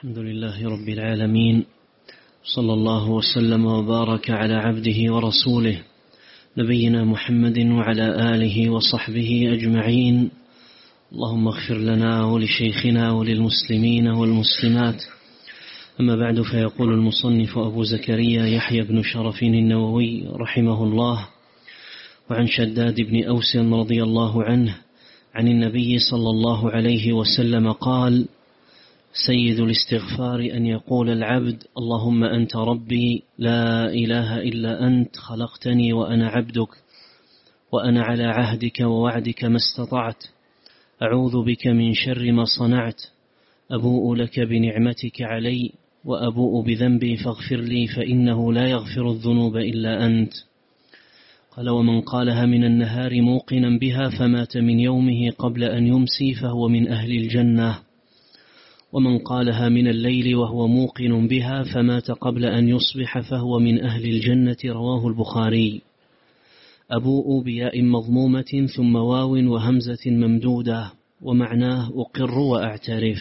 الحمد لله رب العالمين، صلى الله وسلم وبارك على عبده ورسوله نبينا محمد وعلى آله وصحبه أجمعين. اللهم اغفر لنا ولشيخنا وللمسلمين والمسلمات. أما بعد، فيقول المصنف أبو زكريا يحيى بن شرف النووي رحمه الله: وعن شداد بن أوس رضي الله عنه عن النبي صلى الله عليه وسلم قال: سيد الاستغفار أن يقول العبد: اللهم أنت ربي لا إله إلا أنت، خلقتني وأنا عبدك، وأنا على عهدك ووعدك ما استطعت، أعوذ بك من شر ما صنعت، أبوء لك بنعمتك علي وأبوء بذنبي فاغفر لي فإنه لا يغفر الذنوب إلا أنت. قال: ومن قالها من النهار موقنا بها فمات من يومه قبل أن يمسي فهو من أهل الجنة، ومن قالها من الليل وهو موقن بها فمات قبل أن يصبح فهو من أهل الجنة. رواه البخاري. أبوء بياء مضمومة ثم واو وهمزة ممدودة، ومعناه أقر وأعترف.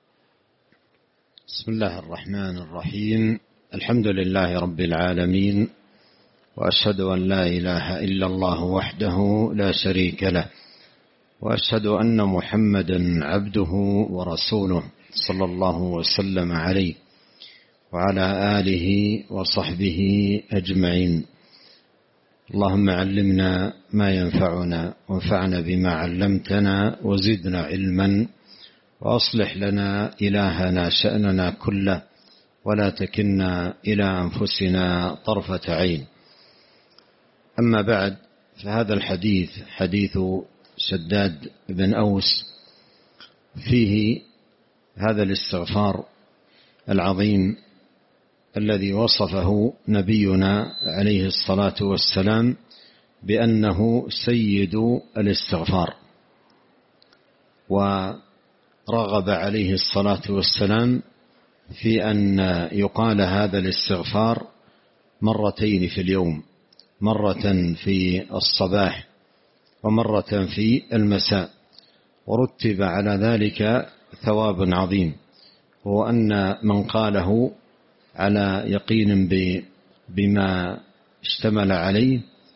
بسم الله الرحمن الرحيم. الحمد لله رب العالمين، وأشهد أن لا إله إلا الله وحده لا شريك له، وأشهد أن محمدا عبده ورسوله صلى الله وسلم عليه وعلى آله وصحبه أجمعين. اللهم علمنا ما ينفعنا وانفعنا بما علمتنا وزدنا علما، وأصلح لنا إلهنا شأننا كله، ولا تكلنا إلى أنفسنا طرفة عين. أما بعد، فهذا الحديث حديث شداد بن أوس، فيه هذا الاستغفار العظيم الذي وصفه نبينا عليه الصلاة والسلام بأنه سيد الاستغفار، ورغب عليه الصلاة والسلام في أن يقال هذا الاستغفار مرتين في اليوم، مرة في الصباح ومرة في المساء، ورتب على ذلك ثواب عظيم، هو أن من قاله على يقين بما اشتمل عليه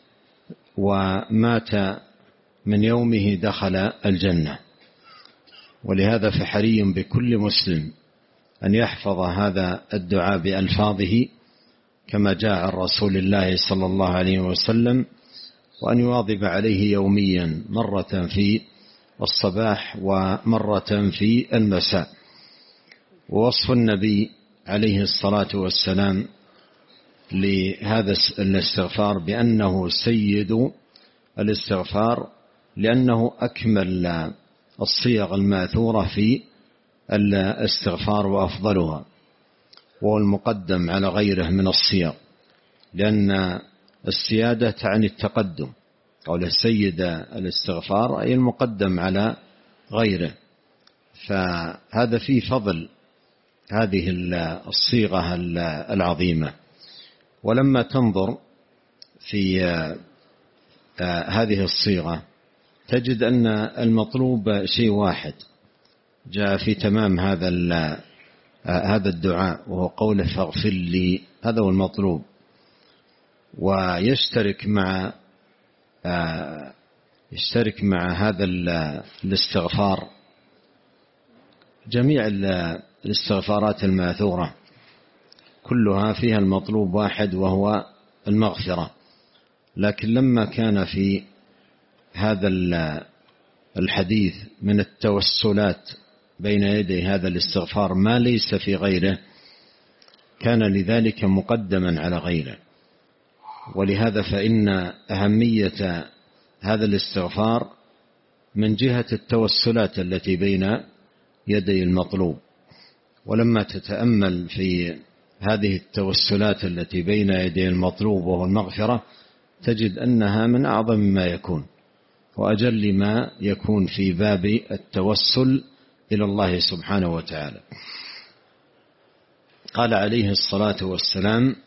ومات من يومه دخل الجنة. ولهذا فحري بكل مسلم أن يحفظ هذا الدعاء بألفاظه كما جاء عن رسول الله صلى الله عليه وسلم، وأن يواظب عليه يوميا، مرة في الصباح ومرة في المساء. ووصف النبي عليه الصلاة والسلام لهذا الاستغفار بأنه سيد الاستغفار، لأنه أكمل الصيغ الماثورة في الاستغفار وأفضلها، وهو المقدم على غيره من الصيغ، لأن السيادة تعني التقدم. قوله سيد الاستغفار أي المقدم على غيره، فهذا فيه فضل هذه الصيغة العظيمة. ولما تنظر في هذه الصيغة تجد أن المطلوب شيء واحد جاء في تمام هذا الدعاء، وهو قوله فاغفر لي، هذا هو المطلوب. ويشترك مع هذا الاستغفار جميع الاستغفارات الماثورة، كلها فيها المطلوب واحد وهو المغفرة. لكن لما كان في هذا الحديث من التوسلات بين يدي هذا الاستغفار ما ليس في غيره، كان لذلك مقدما على غيره. ولهذا فإن أهمية هذا الاستغفار من جهة التوسلات التي بين يدي المطلوب. ولما تتأمل في هذه التوسلات التي بين يدي المطلوب وهو المغفرة، تجد أنها من أعظم ما يكون وأجل ما يكون في باب التوسل إلى الله سبحانه وتعالى. قال عليه الصلاة والسلام: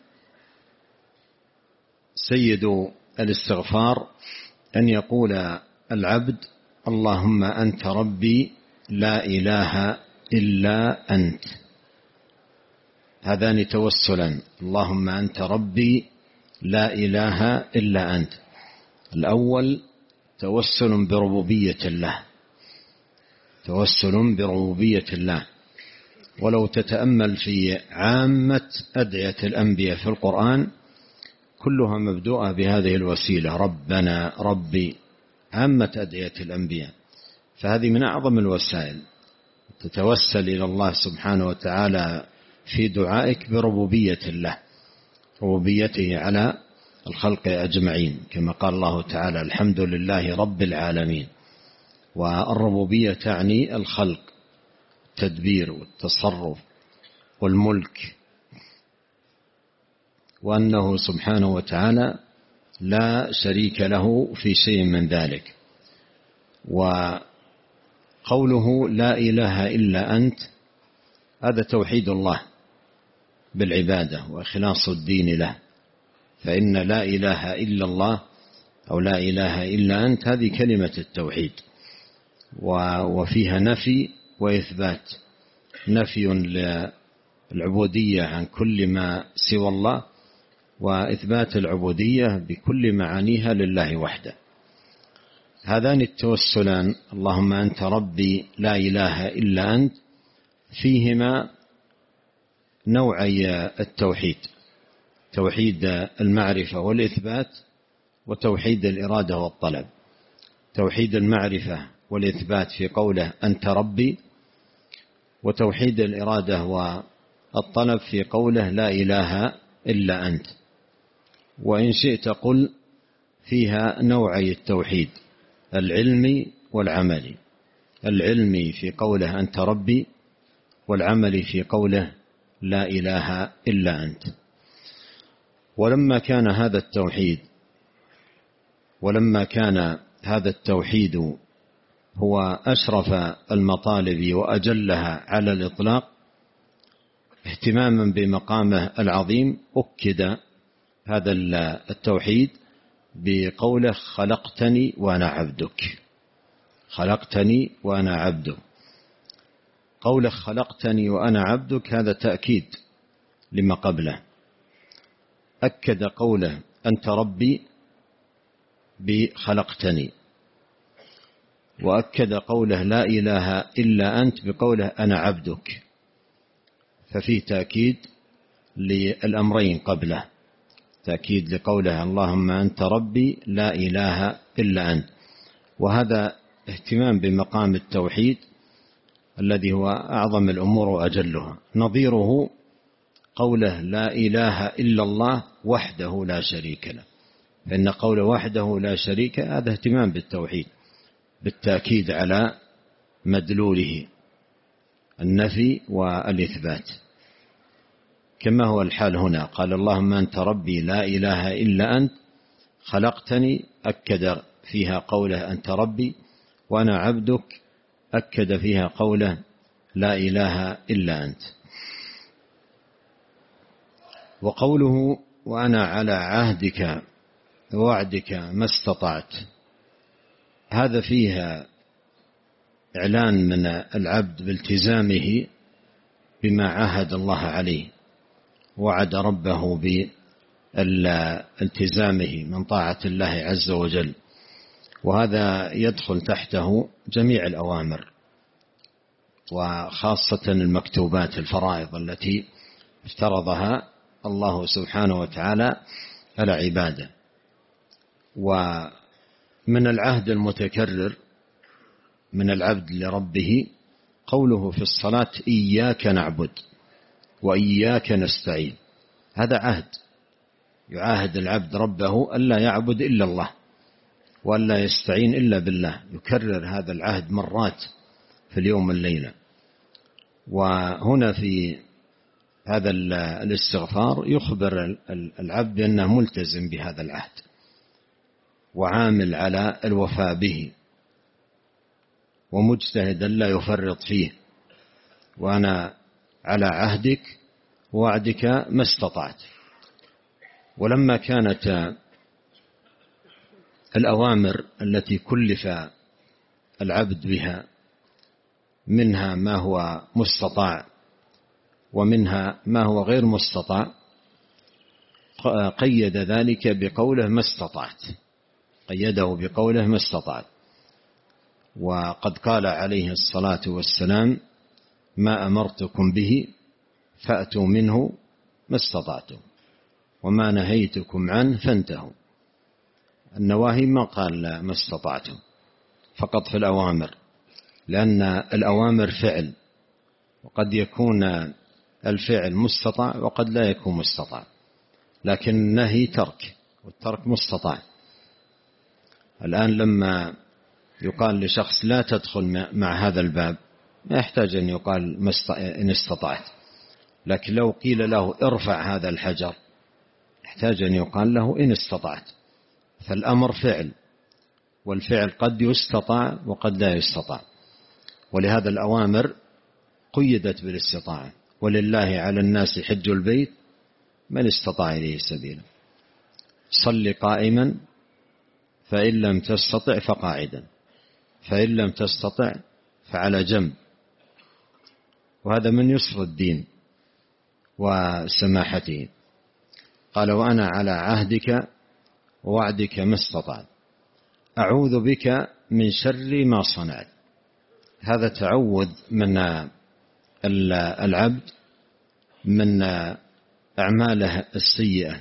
سيد الاستغفار أن يقول العبد: اللهم أنت ربي لا إله إلا أنت، هذان توسلا: اللهم أنت ربي لا إله إلا أنت. الأول توسل بربوبية الله، توسل بربوبية الله. ولو تتأمل في عامة أدعية الأنبياء في القرآن كلها مبدوءة بهذه الوسيلة: ربنا ربي، عامة أدعية الأنبياء. فهذه من أعظم الوسائل، تتوسل إلى الله سبحانه وتعالى في دعائك بربوبية الله، ربوبيته على الخلق أجمعين، كما قال الله تعالى: الحمد لله رب العالمين. والربوبية تعني الخلق، التدبير والتصرف والملك، وأنه سبحانه وتعالى لا شريك له في شيء من ذلك. وقوله لا إله إلا أنت هذا توحيد الله بالعبادة وإخلاص الدين له، فإن لا إله إلا الله أو لا إله إلا أنت هذه كلمة التوحيد، وفيها نفي وإثبات: نفي للعبودية عن كل ما سوى الله، وإثبات العبودية بكل معانيها لله وحده. هذان التوسلان: اللهم أنت ربي لا إله إلا أنت، فيهما نوعي التوحيد: توحيد المعرفة والإثبات، وتوحيد الإرادة والطلب. توحيد المعرفة والإثبات في قوله أنت ربي، وتوحيد الإرادة والطلب في قوله لا إله إلا أنت. وإن شئت قل فيها نوعي التوحيد: العلمي والعملي. العلمي في قوله أنت ربي، والعملي في قوله لا إله إلا أنت. ولما كان هذا التوحيد هو أشرف المطالب وأجلها على الإطلاق، اهتماما بمقامه العظيم، أكد هذا التوحيد بقوله خلقتني وأنا عبدك. خلقتني وأنا عبدك. قوله خلقتني وأنا عبدك هذا تأكيد لما قبله. أكد قوله أنت ربي بخلقتني، وأكد قوله لا إله إلا أنت بقوله أنا عبدك، ففيه تأكيد للأمرين قبله، تأكيد لقوله اللهم أنت ربي لا إله إلا أنت. وهذا اهتمام بمقام التوحيد الذي هو أعظم الأمور وأجلها. نظيره قوله لا إله إلا الله وحده لا شريك له، فإن قوله وحده لا شريك هذا اهتمام بالتوحيد، بالتأكيد على مدلوله النفي والإثبات، كما هو الحال هنا. قال اللهم أنت ربي لا إله إلا أنت، خلقتني أكد فيها قوله أنت ربي، وأنا عبدك أكد فيها قوله لا إله إلا أنت. وقوله وأنا على عهدك ووعدك ما استطعت، هذا فيها إعلان من العبد بالتزامه بما عاهد الله عليه، وعد ربه بالتزامه من طاعة الله عز وجل، وهذا يدخل تحته جميع الأوامر، وخاصة المكتوبات الفرائض التي افترضها الله سبحانه وتعالى على عباده. ومن العهد المتكرر من العبد لربه قوله في الصلاة إياك نعبد وإياك نستعين. هذا عهد يعاهد العبد ربه ألا يعبد إلا الله وألا يستعين إلا بالله، يكرر هذا العهد مرات في اليوم والليلة. وهنا في هذا الاستغفار يخبر العبد بأنه ملتزم بهذا العهد وعامل على الوفاء به، ومجتهدا لا يفرط فيه. وأنا على عهدك ووعدك ما استطعت. ولما كانت الأوامر التي كلف العبد بها منها ما هو مستطاع ومنها ما هو غير مستطاع، قيد ذلك بقوله ما استطعت، قيده بقوله ما استطعت. وقد قال عليه الصلاة والسلام ما أمرتكم به فأتوا منه ما استطعتم وما نهيتكم عنه فانتهوا. النواهي ما قال ما استطعتم، فقط في الأوامر، لأن الأوامر فعل، وقد يكون الفعل مستطاع وقد لا يكون مستطاع، لكن النهي ترك، والترك مستطاع. الآن لما يقال لشخص لا تدخل مع هذا الباب ما يحتاج أن يقال إن استطعت، لكن لو قيل له ارفع هذا الحجر يحتاج أن يقال له إن استطعت. فالأمر فعل، والفعل قد يستطاع وقد لا يستطاع، ولهذا الأوامر قيدت بالاستطاعة. ولله على الناس حج البيت من استطاع إليه سبيلا، صل قائما فإن لم تستطع فقاعدا فإن لم تستطع فعلى جنب. وهذا من يسر الدين وسماحته. قال وأنا على عهدك ووعدك ما استطعت أعوذ بك من شر ما صنعت. هذا تعوذ من العبد من أعماله السيئة،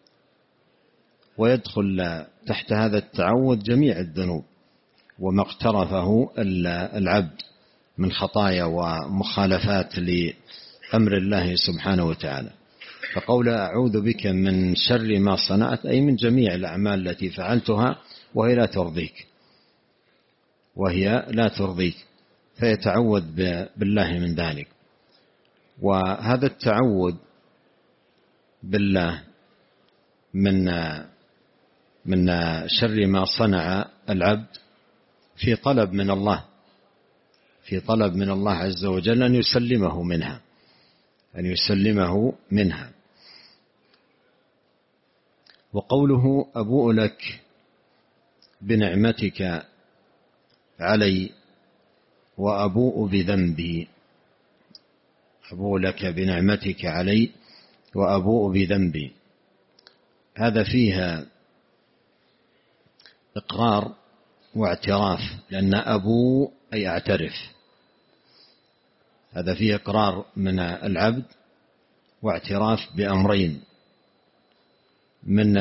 ويدخل تحت هذا التعوذ جميع الذنوب وما اقترفه العبد من خطايا ومخالفات لأمر الله سبحانه وتعالى. فقول أعوذ بك من شر ما صنعت أي من جميع الأعمال التي فعلتها وهي لا ترضيك، فيتعوذ بالله من ذلك. وهذا التعوذ بالله من شر ما صنع العبد في طلب من الله عز وجل أن يسلمه منها. وقوله أبوء لك بنعمتك علي وأبوء بذنبي، أبوء لك بنعمتك علي وأبوء بذنبي، هذا فيها إقرار واعتراف، لأن أبوء أي أعترف، هذا فيه إقرار من العبد واعتراف بأمرين. من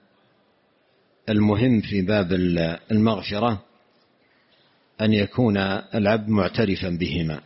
المهم في باب المغفرة أن يكون العبد معترفا بهما.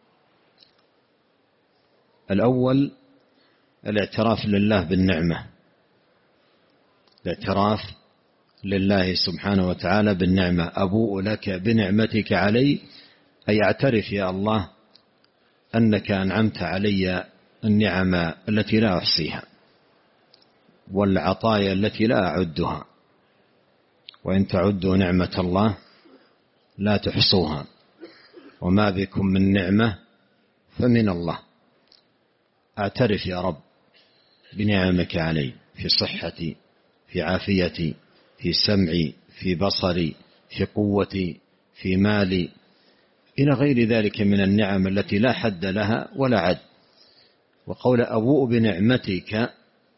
الأول الاعتراف لله بالنعمة، الاعتراف لله سبحانه وتعالى بالنعمة. أبوء لك بنعمتك علي أي أعترف يا الله أنك أنعمت علي النعم التي لا أحصيها والعطايا التي لا أعدها، وإن تعدوا نعمة الله لا تحصوها، وما بكم من نعمة فمن الله. أعترف يا رب بنعمك علي في صحتي، في عافيتي، في سمعي، في بصري، في قوتي، في مالي، إلى غير ذلك من النعم التي لا حد لها ولا عد. وقول أبوء بنعمتك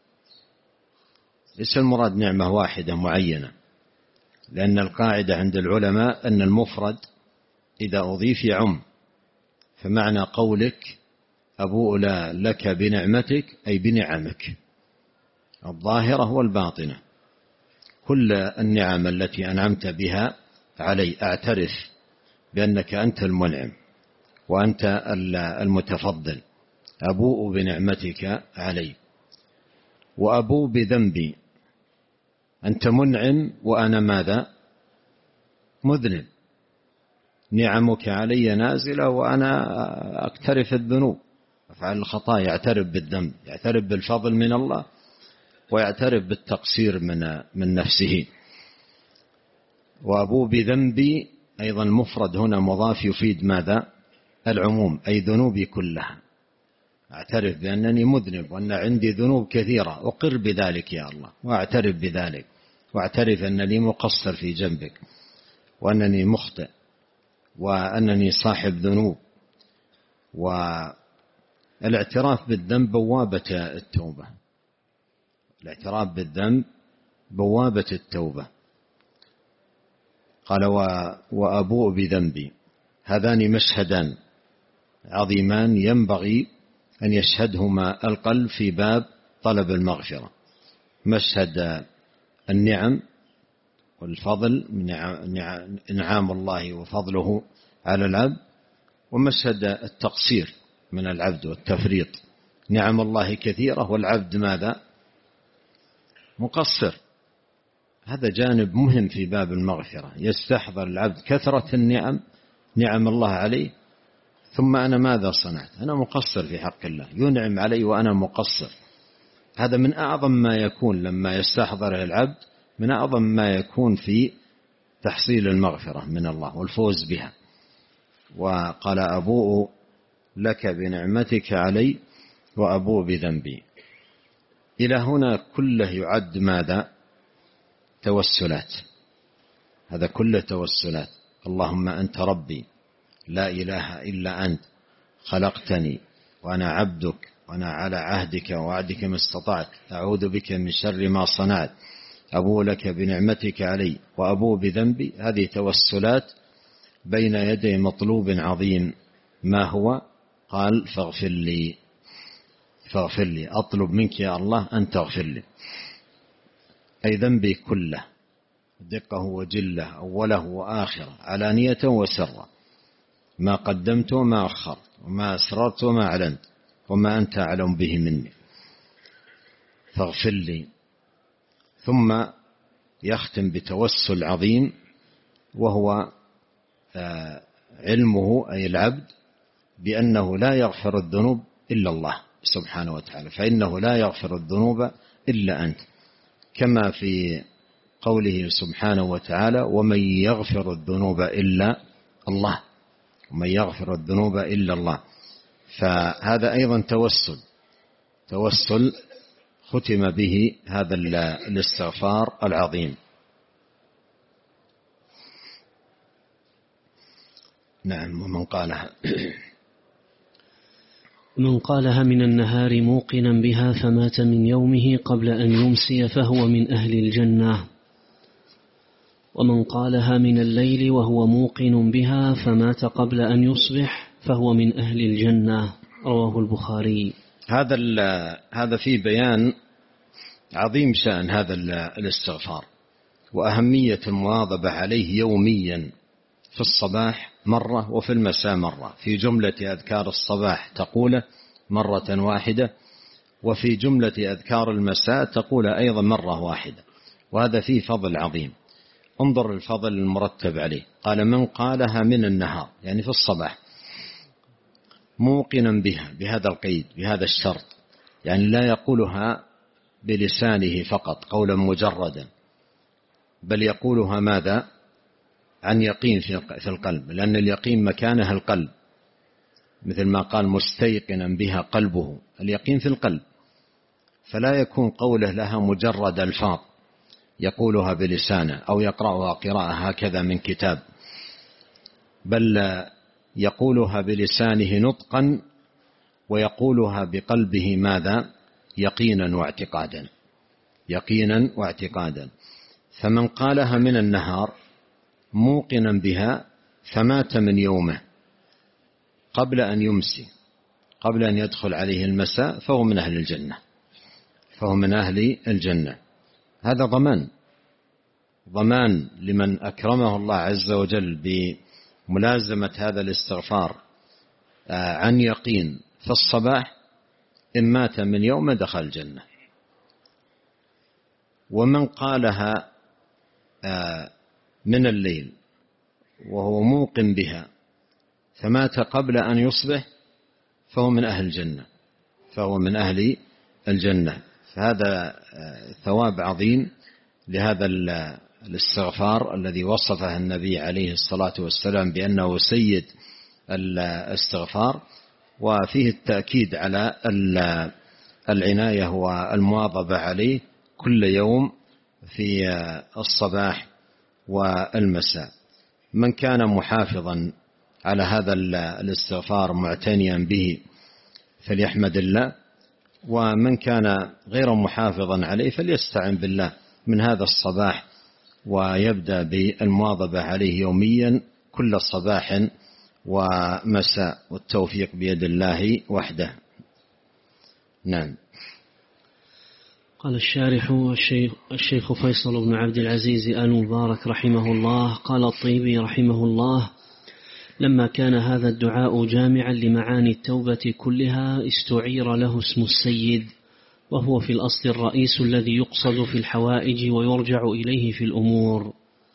ليس المراد نعمة واحدة معينة، لأن القاعدة عند العلماء أن المفرد إذا أضيف يعم، فمعنى قولك أبوء لك بنعمتك أي بنعمك الظاهرة والباطنة، كل النعم التي أنعمت بها علي أعترف بأنك أنت المنعم وأنت المتفضل. أبوء بنعمتك علي وأبوء بذنبي، أنت منعم وأنا ماذا؟ مذنب، نعمك علي نازلة وأنا أقترف الذنوب أفعل الخطايا. يعترف بالذنب، يعترف بالفضل من الله، ويعترف بالتقصير من نفسه. وأبوء بذنبي أيضا مفرد هنا مضاف يفيد ماذا؟ العموم، أي ذنوبي كلها. أعترف بأنني مذنب وأن عندي ذنوب كثيرة، أقر بذلك يا الله وأعترف بذلك، وأعترف أنني مقصر في جنبك، وأنني مخطئ، وأنني صاحب ذنوب. الاعتراف بالذنب بوابة التوبة. الاعتراف بالذنب بوابة التوبة. قال وأبوء بذنبي. هذان مشهدان عظيمان ينبغي أن يشهدهما القلب في باب طلب المغفرة. مشهد النعم والفضل من إنعام الله وفضله على العبد، ومشهد التقصير من العبد والتفريط. نعم الله كثيرة والعبد ماذا؟ مقصر. هذا جانب مهم في باب المغفرة. يستحضر العبد كثرة النعم، نعم الله عليه، ثم أنا ماذا صنعت؟ أنا مقصر في حق الله، ينعم علي وأنا مقصر. هذا من أعظم ما يكون لما يستحضره العبد، من أعظم ما يكون في تحصيل المغفرة من الله والفوز بها. وقال أبوء لك بنعمتك علي وأبوء بذنبي. إلى هنا كله يعد ماذا؟ توسلات. هذا كله توسلات. اللهم أنت ربي لا إله إلا أنت، خلقتني وأنا عبدك، وأنا على عهدك ووعدك ما استطعت، أعوذ بك من شر ما صنعت، أبوء لك بنعمتك علي وأبوء بذنبي. هذه توسلات بين يدي مطلوب عظيم. ما هو؟ قال فاغفر لي، فاغفر لي، أطلب منك يا الله أن تغفر لي، أي ذنبي كله، دقه وجله، أوله وآخره، علانية وسرا، ما قدمت وما أخرت، وما أسررت وما أعلنت، وما أنت أعلم به مني، فاغفر لي. ثم يختم بتوسل عظيم، وهو علمه أي العبد بأنه لا يغفر الذنوب إلا الله سبحانه وتعالى، فإنه لا يغفر الذنوب إلا أنت، كما في قوله سبحانه وتعالى ومن يغفر الذنوب إلا الله، ومن يغفر الذنوب إلا الله. فهذا أيضا توسل ختم به هذا الاستغفار العظيم. نعم. ومن قالها من قالها من النهار موقنا بها فمات من يومه قبل أن يمسي فهو من أهل الجنة، ومن قالها من الليل وهو موقن بها فمات قبل أن يصبح فهو من أهل الجنة. رواه البخاري. هذا فيه بيان عظيم شأن هذا الاستغفار، وأهمية المواظبة عليه يوميا، في الصباح مرة وفي المساء مرة. في جملة أذكار الصباح تقول مرة واحدة، وفي جملة أذكار المساء تقول أيضا مرة واحدة، وهذا فيه فضل عظيم. انظر الفضل المرتب عليه. قال من قالها من النهار، يعني في الصباح، موقنا بها، بهذا القيد، بهذا الشرط، يعني لا يقولها بلسانه فقط قولا مجردا، بل يقولها ماذا؟ عن يقين في القلب، لأن اليقين مكانها القلب، مثل ما قال مستيقنا بها قلبه، اليقين في القلب. فلا يكون قوله لها مجرد ألفاظ يقولها بلسانه أو يقرأها قراءة هكذا من كتاب، بل يقولها بلسانه نطقا، ويقولها بقلبه ماذا؟ يقينا واعتقادا، يقينا واعتقادا. فمن قالها من النهار موقنا بها فمات من يومه قبل أن يمسي، قبل أن يدخل عليه المساء، فهو من أهل الجنة، فهو من أهل الجنة. هذا ضمان لمن أكرمه الله عز وجل بملازمة هذا الاستغفار عن يقين في الصباح، إن مات من يوم دخل الجنة. ومن قالها من الليل وهو موقن بها فمات قبل أن يصبح فهو من أهل الجنة، فهو من أهل الجنة. فهذا ثواب عظيم لهذا الاستغفار الذي وصفه النبي عليه الصلاة والسلام بأنه سيد الاستغفار، وفيه التأكيد على العناية والمواظبة عليه كل يوم في الصباح والمساء. من كان محافظا على هذا الاستغفار معتنيا به فليحمد الله، ومن كان غير محافظا عليه فليستعن بالله من هذا الصباح، ويبدأ بالمواظبة عليه يوميا كل صباح ومساء، والتوفيق بيد الله وحده. نعم. قال الشارح الشيخ فيصل بن عبد العزيز آل مبارك رحمه الله: قال الطيبي رحمه الله: لما كان هذا الدعاء جامعا لمعاني التوبة كلها استعير له اسم السيد، وهو في الأصل الرئيس الذي يقصد في الحوائج ويرجع إليه في الأمور.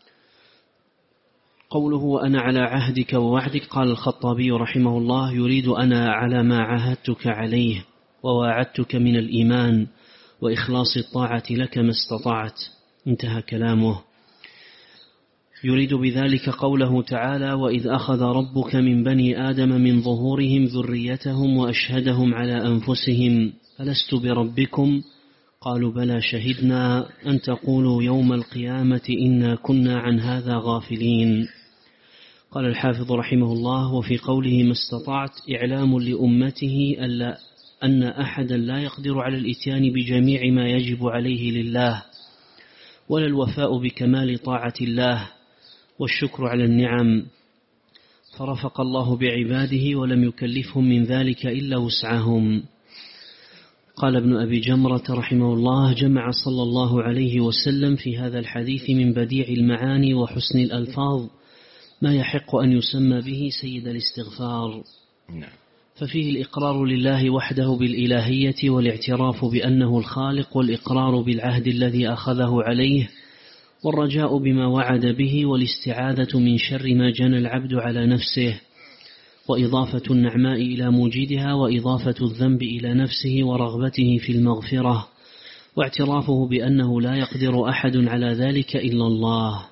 قوله وأنا على عهدك ووعدك، قال الخطابي رحمه الله: يريد أنا على ما عاهدتك عليه وواعدتك من الإيمان وإخلاص الطاعة لك ما استطعت. انتهى كلامه. يريد بذلك قوله تعالى: وإذ أخذ ربك من بني آدم من ظهورهم ذريتهم وأشهدهم على أنفسهم ألست بربكم قالوا بلى شهدنا أن تقولوا يوم القيامة إنا كنا عن هذا غافلين. قال الحافظ رحمه الله: وفي قوله ما استطعت إعلام لأمته أن أحدا لا يقدر على الإتيان بجميع ما يجب عليه لله، ولا الوفاء بكمال طاعة الله والشكر على النعم، فرفق الله بعباده ولم يكلفهم من ذلك إلا وسعهم. قال ابن أبي جمرة رحمه الله: جمع صلى الله عليه وسلم في هذا الحديث من بديع المعاني وحسن الألفاظ ما يحق أن يسمى به سيد الاستغفار. ففيه الإقرار لله وحده بالإلهية والاعتراف بأنه الخالق، والإقرار بالعهد الذي أخذه عليه، والرجاء بما وعد به، والاستعاذة من شر ما جنى العبد على نفسه، وإضافة النعماء إلى موجدها، وإضافة الذنب إلى نفسه، ورغبته في المغفرة، واعترافه بأنه لا يقدر أحد على ذلك إلا الله.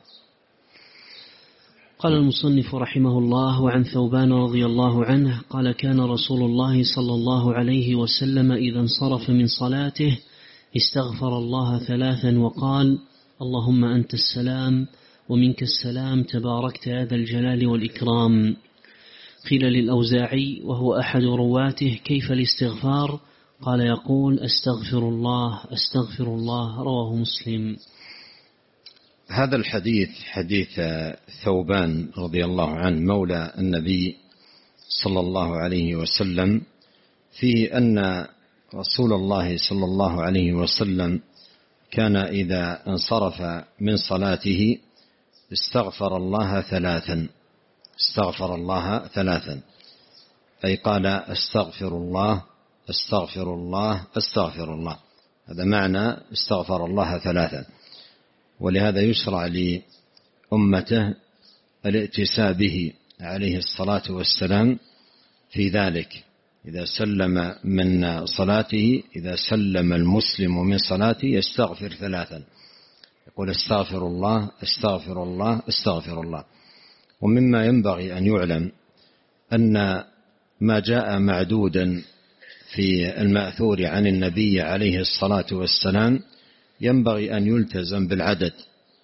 قال المصنف رحمه الله: وعن ثوبان رضي الله عنه قال: كان رسول الله صلى الله عليه وسلم إذا انصرف من صلاته استغفر الله 3 وقال: اللهم أنت السلام ومنك السلام تباركت يا ذا الجلال والإكرام. قيل للأوزاعي وهو أحد رواته: كيف الاستغفار؟ قال: يقول أستغفر الله أستغفر الله. رواه مسلم. هذا الحديث حديث ثوبان رضي الله عنه مولى النبي صلى الله عليه وسلم، فيه أن رسول الله صلى الله عليه وسلم كان إذا انصرف من صلاته استغفر الله 3. استغفر الله 3، أي قال أستغفر الله أستغفر الله أستغفر الله. هذا معنى استغفر الله 3. ولهذا يشرع لأمته الائتساء به عليه الصلاة والسلام في ذلك. إذا سلم من صلاته، إذا سلم المسلم من صلاته يستغفر 3، يقول استغفر الله استغفر الله استغفر الله. ومما ينبغي أن يعلم أن ما جاء معدودا في المأثور عن النبي عليه الصلاة والسلام ينبغي أن يلتزم بالعدد،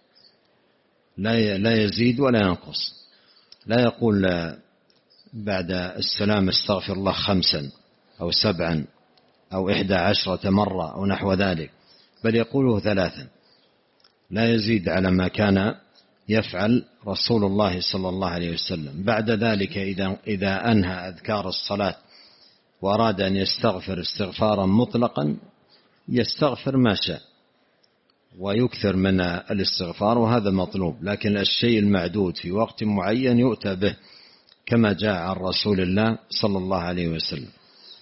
لا يزيد ولا ينقص. لا يقول بعد السلام استغفر الله 5 أو 7 أو 11 مرة أو نحو ذلك، بل يقوله 3، لا يزيد على ما كان يفعل رسول الله صلى الله عليه وسلم. بعد ذلك إذا أنهى أذكار الصلاة وأراد أن يستغفر استغفارا مطلقا يستغفر ما شاء ويكثر من الاستغفار، وهذا مطلوب. لكن الشيء المعدود في وقت معين يؤتى به كما جاء عن رسول الله صلى الله عليه وسلم،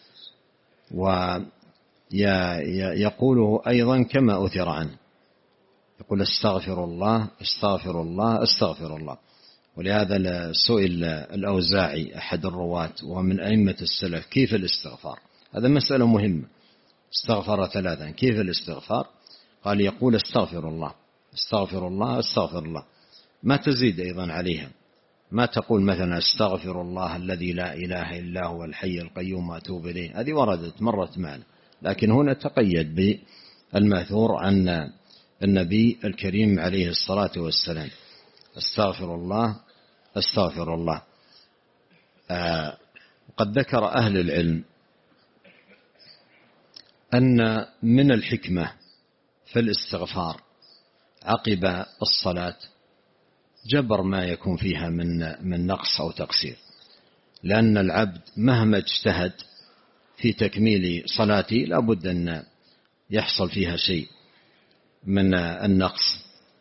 ويقوله أيضا كما أثر عنه، يقول استغفر الله استغفر الله استغفر الله. ولهذا سئل الأوزاعي أحد الرواة وهو من أئمة السلف كيف الاستغفار، هذا مسألة مهمة. استغفر 3، كيف الاستغفار؟ قال يقول استغفر الله استغفر الله استغفر الله، ما تزيد أيضا عليها، ما تقول مثلا استغفر الله الذي لا إله إلا هو الحي القيوم وأتوب إليه، هذه وردت مرت معنا، لكن هنا تقيد بالمأثور عن النبي الكريم عليه الصلاة والسلام استغفر الله استغفر الله. قد ذكر أهل العلم أن من الحكمة في الاستغفار عقب الصلاة جبر ما يكون فيها من نقص أو تقصير، لأن العبد مهما اجتهد في تكميل صلاته لابد أن يحصل فيها شيء من النقص،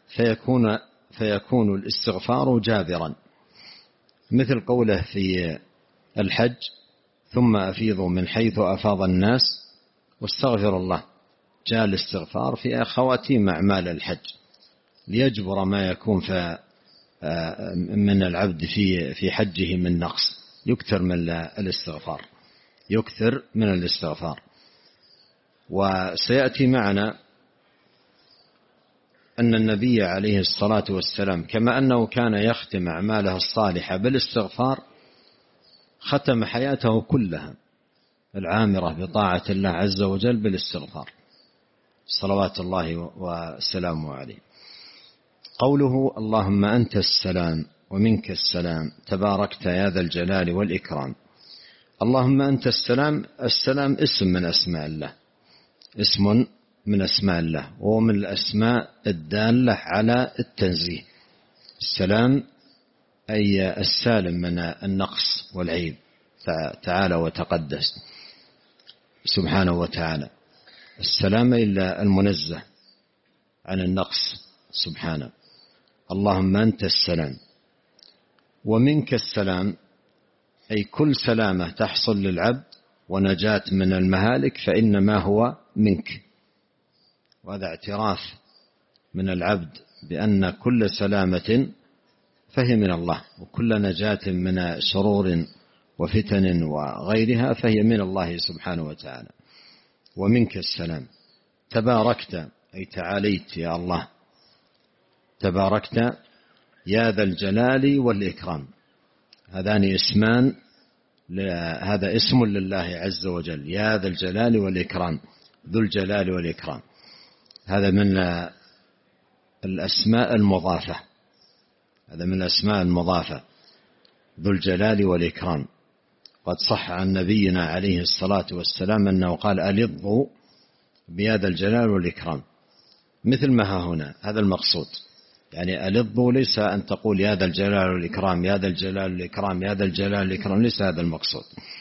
فيكون الاستغفار جابرا، مثل قوله في الحج: ثم أفيضوا من حيث أفاض الناس واستغفر الله. جاء الاستغفار في خواتيم أعمال الحج ليجبر ما يكون من العبد في حجه من نقص، يكثر من الاستغفار. وسيأتي معنا أن النبي عليه الصلاة والسلام كما أنه كان يختم أعماله الصالحة بالاستغفار، ختم حياته كلها العامرة بطاعة الله عز وجل بالاستغفار صلوات الله وسلامه عليه. قوله: اللهم أنت السلام ومنك السلام تباركت يا ذا الجلال والإكرام. اللهم أنت السلام، السلام اسم من أسماء الله، اسم من أسماء الله، وهو من الأسماء الدالة على التنزيه. السلام أي السالم من النقص والعيب، تعالى وتقدس سبحانه وتعالى. السلام إلا المنزه عن النقص سبحانه. اللهم أنت السلام ومنك السلام، أي كل سلامة تحصل للعبد ونجاة من المهالك فإنما هو منك. وهذا اعتراف من العبد بأن كل سلامة فهي من الله، وكل نجاة من شرور وفتن وغيرها فهي من الله سبحانه وتعالى. ومنك السلام. تباركت أي تعاليت يا الله، تباركت يا ذا الجلال والإكرام. هذان اسمان، هذا اسم لله عز وجل، يا ذا الجلال والإكرام، ذو الجلال والإكرام. هذا من الأسماء المضافة، هذا من الأسماء المضافة، ذو الجلال والإكرام. قد صح عن نبينا عليه الصلاة والسلام أنه قال: ألظوا بهذا الجلال والإكرام، مثل ما ها هنا. هذا المقصود، يعني ألظوا ليس أن تقول يا ذا الجلال والإكرام، يا ذا الجلال والإكرام، يا ذا الجلال والإكرام، ليس هذا المقصود،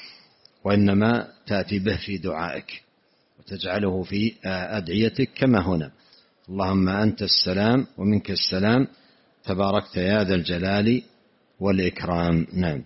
وإنما تأتي به في دعائك وتجعله في أدعيتك كما هنا: اللهم أنت السلام ومنك السلام تباركت يا ذا الجلال والإكرام. نعم.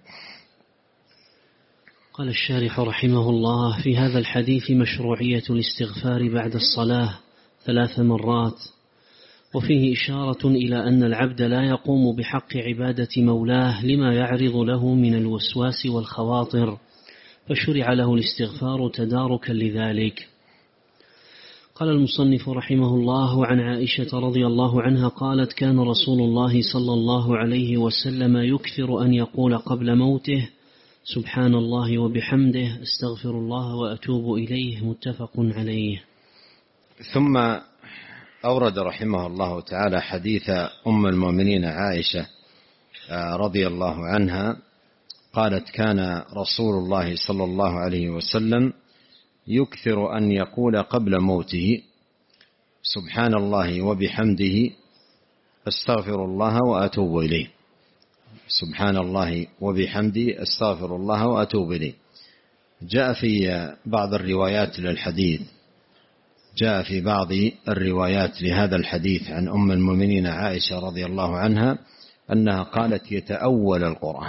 قال الشارح رحمه الله: في هذا الحديث مشروعية الاستغفار بعد الصلاة 3 مرات، وفيه إشارة إلى أن العبد لا يقوم بحق عبادة مولاه لما يعرض له من الوسواس والخواطر، فشرع له الاستغفار تداركا لذلك. قال المصنف رحمه الله: عن عائشة رضي الله عنها قالت: كان رسول الله صلى الله عليه وسلم يكثر أن يقول قبل موته: سبحان الله وبحمده، استغفر الله وأتوب إليه، متفق عليه. ثم أورد رحمه الله تعالى حديث أم المؤمنين عائشة رضي الله عنها قالت: كان رسول الله صلى الله عليه وسلم يكثر أن يقول قبل موته: سبحان الله وبحمده، استغفر الله وأتوب إليه. سبحان الله وبحمده، استغفر الله وأتوب إليه. جاء في بعض الروايات للحديث، جاء في بعض الروايات لهذا الحديث عن أم المؤمنين عائشة رضي الله عنها أنها قالت: يتأول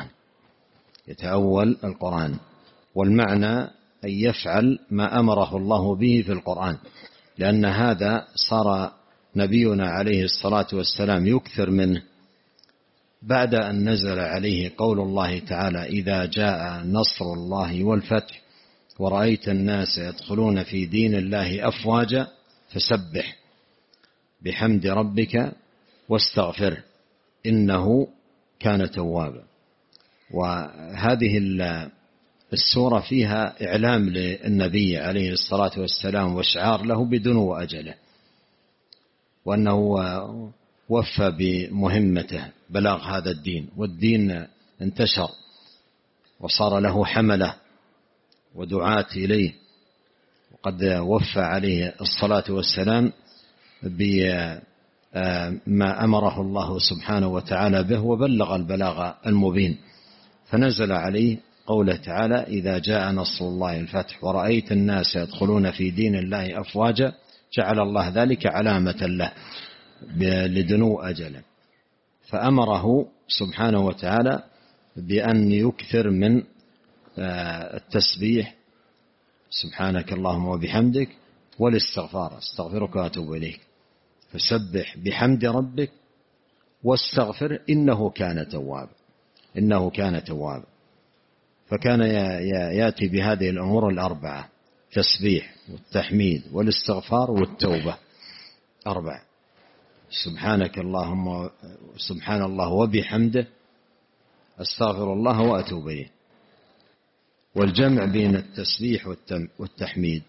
القرآن، والمعنى أن يفعل ما أمره الله به في القرآن، لأن هذا صار نبينا عليه الصلاة والسلام يكثر منه بعد أن نزل عليه قول الله تعالى: إذا جاء نصر الله والفتح ورأيت الناس يدخلون في دين الله أفواجا فسبح بحمد ربك واستغفر إنه كان توابا. وهذه السورة فيها إعلام للنبي عليه الصلاة والسلام وإشعار له بدنو أجله، وأنه وفى بمهمته بلاغ هذا الدين، والدين انتشر وصار له حملة ودعاة إليه، وقد وفى عليه الصلاة والسلام بما أمره الله سبحانه وتعالى به، وبلغ البلاغ المبين. فنزل عليه قوله تعالى: إذا جاء نصر الله الفتح ورأيت الناس يدخلون في دين الله أفواجا جعل الله ذلك علامة له لدنو أجله. فأمره سبحانه وتعالى بأن يكثر من التسبيح سبحانك اللهم وبحمدك والاستغفار، استغفرك وأتوب إليك. فسبح بحمد ربك واستغفر إنه كان توابا، إنه كان توابا. فكان يأتي بهذه الأمور الأربعة: تسبيح والتحميد والاستغفار والتوبة، أربع: سبحانك اللهم، سبحان الله وبحمده، أستغفر الله وأتوب إليه. والجمع بين التسبيح والتحميد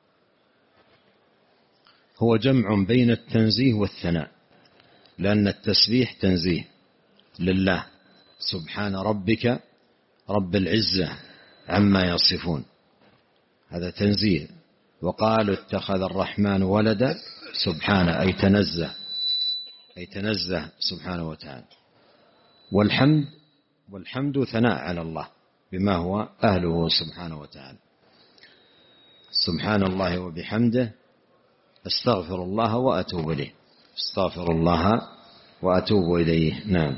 هو جمع بين التنزيه والثناء، لأن التسبيح تنزيه لله سبحان ربك رب العزة عما يصفون، هذا تنزيه. وقالوا اتخذ الرحمن ولدا سبحانه، أي تنزه سبحانه وتعالى. والحمد ثناء على الله بما هو أهله سبحانه وتعالى. سبحان الله وبحمده، استغفر الله وأتوب إليه، استغفر الله وأتوب إليه. نعم.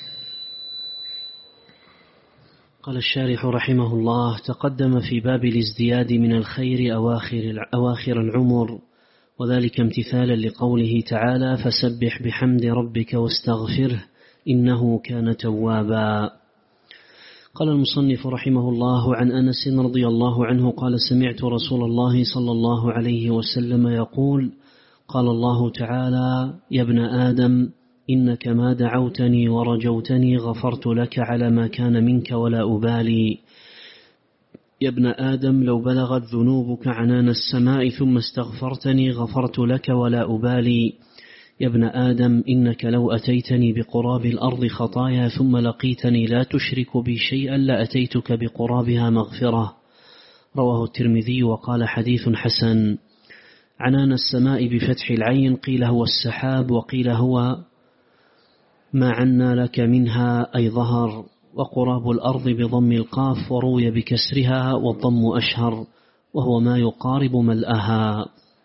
قال الشارح رحمه الله: تقدم في باب الازدياد من الخير أواخر العمر، وذلك امتثالا لقوله تعالى: فسبح بحمد ربك واستغفره إنه كان توابا. قال المصنف رحمه الله: عن أنس رضي الله عنه قال: سمعت رسول الله صلى الله عليه وسلم يقول: قال الله تعالى: يا ابن آدم إنك ما دعوتني ورجوتني غفرت لك على ما كان منك ولا أبالي. يا ابن آدم لو بلغت ذنوبك عنان السماء ثم استغفرتني غفرت لك ولا أبالي. يا ابن آدم إنك لو أتيتني بقراب الأرض خطايا ثم لقيتني لا تشرك بي شيئا لأتيتك بقرابها مغفرة. رواه الترمذي وقال: حديث حسن. عنان السماء بفتح العين قيل هو السحاب، وقيل هو ما عنا لك منها أي ظهر. وقراب الأرض بضم القاف، وروي بكسرها والضم أشهر، وهو ما يقارب ملأها.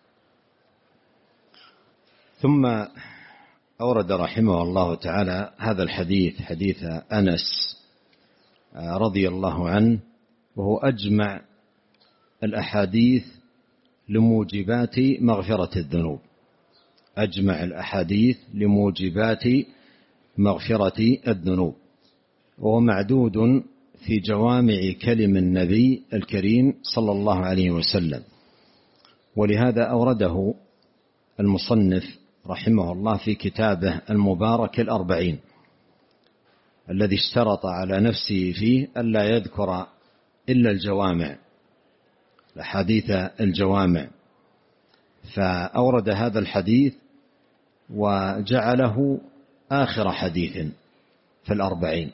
ثم أورد رحمه الله تعالى هذا الحديث، حديث أنس رضي الله عنه، وهو أجمع الأحاديث لموجبات مغفرة الذنوب، أجمع الأحاديث لموجبات مغفرة الذنوب، وهو معدود في جوامع كلم النبي الكريم صلى الله عليه وسلم. ولهذا أورده المصنف رحمه الله في كتابه المبارك 40 الذي اشترط على نفسه فيه ألا يذكر إلا الجوامع، الأحاديث الجوامع، فأورد هذا الحديث وجعله آخر حديث في 40.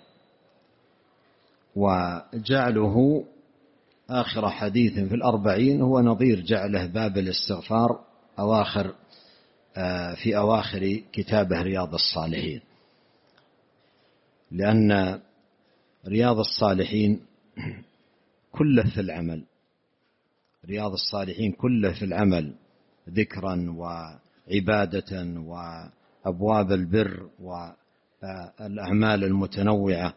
وجعله آخر حديث في 40 هو نظير جعله باب الاستغفار في أواخر كتابه رياض الصالحين، لأن رياض الصالحين كله في العمل، رياض الصالحين كله في العمل، ذكرا وعبادة وأبواب البر والأعمال المتنوعة.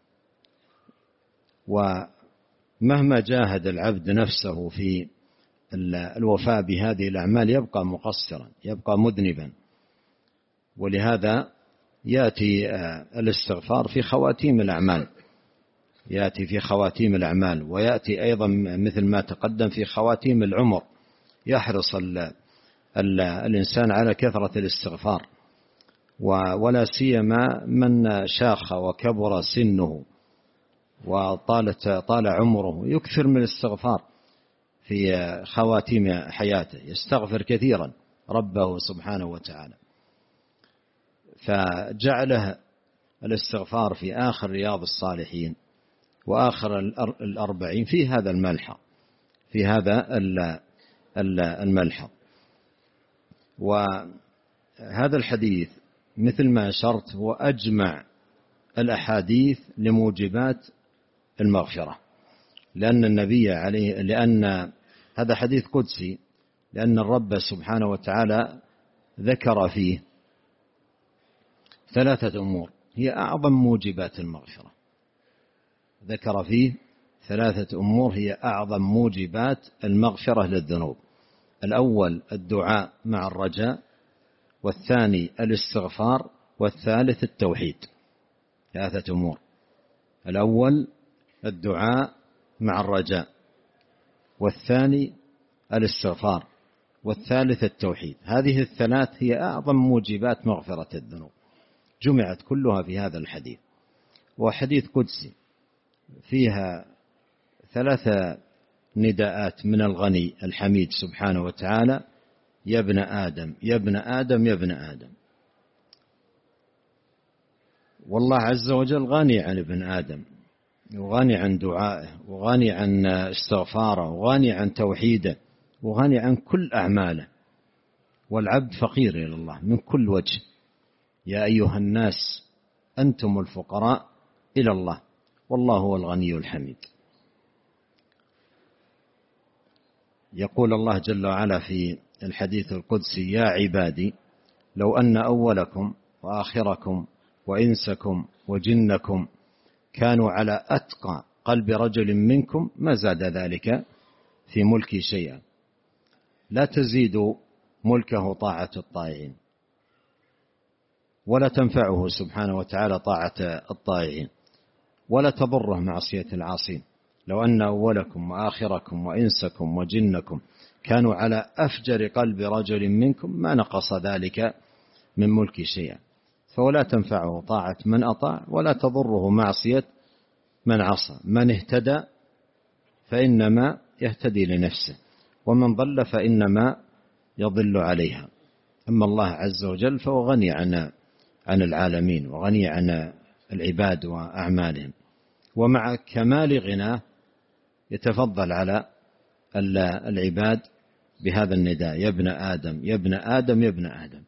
ومهما جاهد العبد نفسه في الوفاء بهذه الأعمال يبقى مقصرا، يبقى مذنبا. ولهذا يأتي الاستغفار في خواتيم الأعمال، يأتي في خواتيم الأعمال، ويأتي أيضا مثل ما تقدم في خواتيم العمر. يحرص الإنسان على كثرة الاستغفار، ولا سيما من شاخ وكبر سنه طال عمره، يكثر من الاستغفار في خواتيم حياته، يستغفر كثيرا ربه سبحانه وتعالى. فجعله الاستغفار في آخر رياض الصالحين وآخر 40 في هذا الملحق، في هذا الملحظ. وهذا الحديث مثل ما أشرت هو أجمع الأحاديث لموجبات المغفرة، لأن هذا حديث قدسي، لأن الرب سبحانه وتعالى ذكر فيه 3 أمور هي أعظم موجبات المغفرة. ذكر فيه 3 أمور هي أعظم موجبات المغفرة للذنوب. الأول الدعاء مع الرجاء، والثاني الاستغفار، والثالث التوحيد. 3 أمور: الأول الدعاء مع الرجاء، والثاني الاستغفار، والثالث التوحيد. هذه ال3 هي أعظم موجبات مغفرة الذنوب، جمعت كلها في هذا الحديث. وحديث قدسي فيها 3 نداءات من الغني الحميد سبحانه وتعالى: يا ابن آدم، يا ابن آدم، يا ابن آدم. والله عز وجل غني عن ابن آدم، وغني عن دعائه، وغني عن استغفاره، وغني عن توحيده، وغني عن كل أعماله، والعبد فقير إلى الله من كل وجه. يا أيها الناس أنتم الفقراء إلى الله والله هو الغني الحميد. يقول الله جل وعلا في الحديث القدسي: يا عبادي لو أن أولكم وآخركم وإنسكم وجنكم كانوا على أتقى قلب رجل منكم ما زاد ذلك في ملكي شيئا. لا تزيد ملكه طاعة الطائعين، ولا تنفعه سبحانه وتعالى طاعة الطائعين، ولا تضره معصية العاصين. لو أن أولكم وآخركم وإنسكم وجنكم كانوا على أفجر قلب رجل منكم ما نقص ذلك من ملك شيئا. فولا تنفعه طاعة من أطاع، ولا تضره معصية من عصى. من اهتدى فإنما يهتدي لنفسه، ومن ضل فإنما يضل عليها. أما الله عز وجل فهو غني عن العالمين، وغني عن العباد وأعمالهم، ومع كمال غناه يتفضل على العباد بهذا النداء: يا ابن آدم، يا ابن آدم، يا ابن آدم.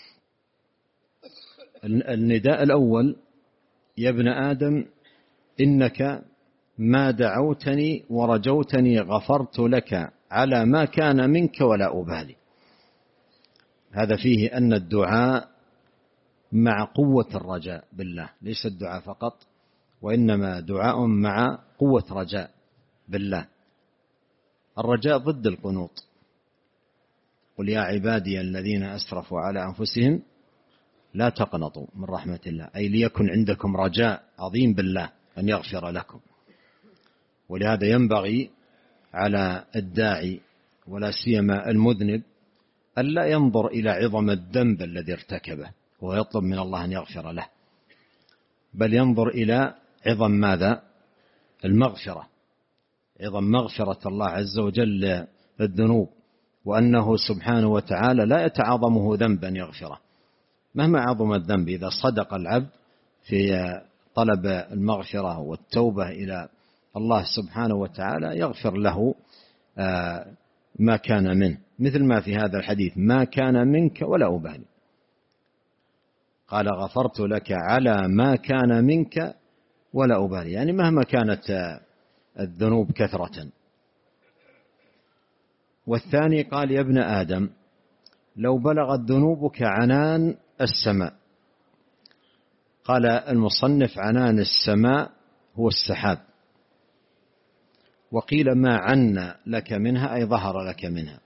النداء الأول: يا ابن آدم إنك ما دعوتني ورجوتني غفرت لك على ما كان منك ولا أبالي. هذا فيه أن الدعاء مع قوة الرجاء بالله، ليس الدعاء فقط، وإنما دعاء مع قوة رجاء بالله. الرجاء ضد القنوط. قل يا عبادي الذين أسرفوا على أنفسهم لا تقنطوا من رحمة الله، أي ليكن عندكم رجاء عظيم بالله أن يغفر لكم. ولهذا ينبغي على الداعي ولا سيما المذنب ألا ينظر إلى عظم الذنب الذي ارتكبه ويطلب من الله أن يغفر له، بل ينظر إلى عظم ماذا؟ المغفرة، عظم مغفرة الله عز وجل للذنوب، وأنه سبحانه وتعالى لا يتعاظمه ذنبا يغفره مهما عظم الذنب. إذا صدق العبد في طلب المغفرة والتوبة إلى الله سبحانه وتعالى يغفر له ما كان منه، مثل ما في هذا الحديث: ما كان منك ولا أبالي. قال: غفرت لك على ما كان منك ولا أبالي، يعني مهما كانت الذنوب كثرة. والثاني قال: يا ابن آدم لو بلغت ذنوبك عنان السماء. قال المصنف: عنان السماء هو السحاب، وقيل ما عنا لك منها أي ظهر لك منها.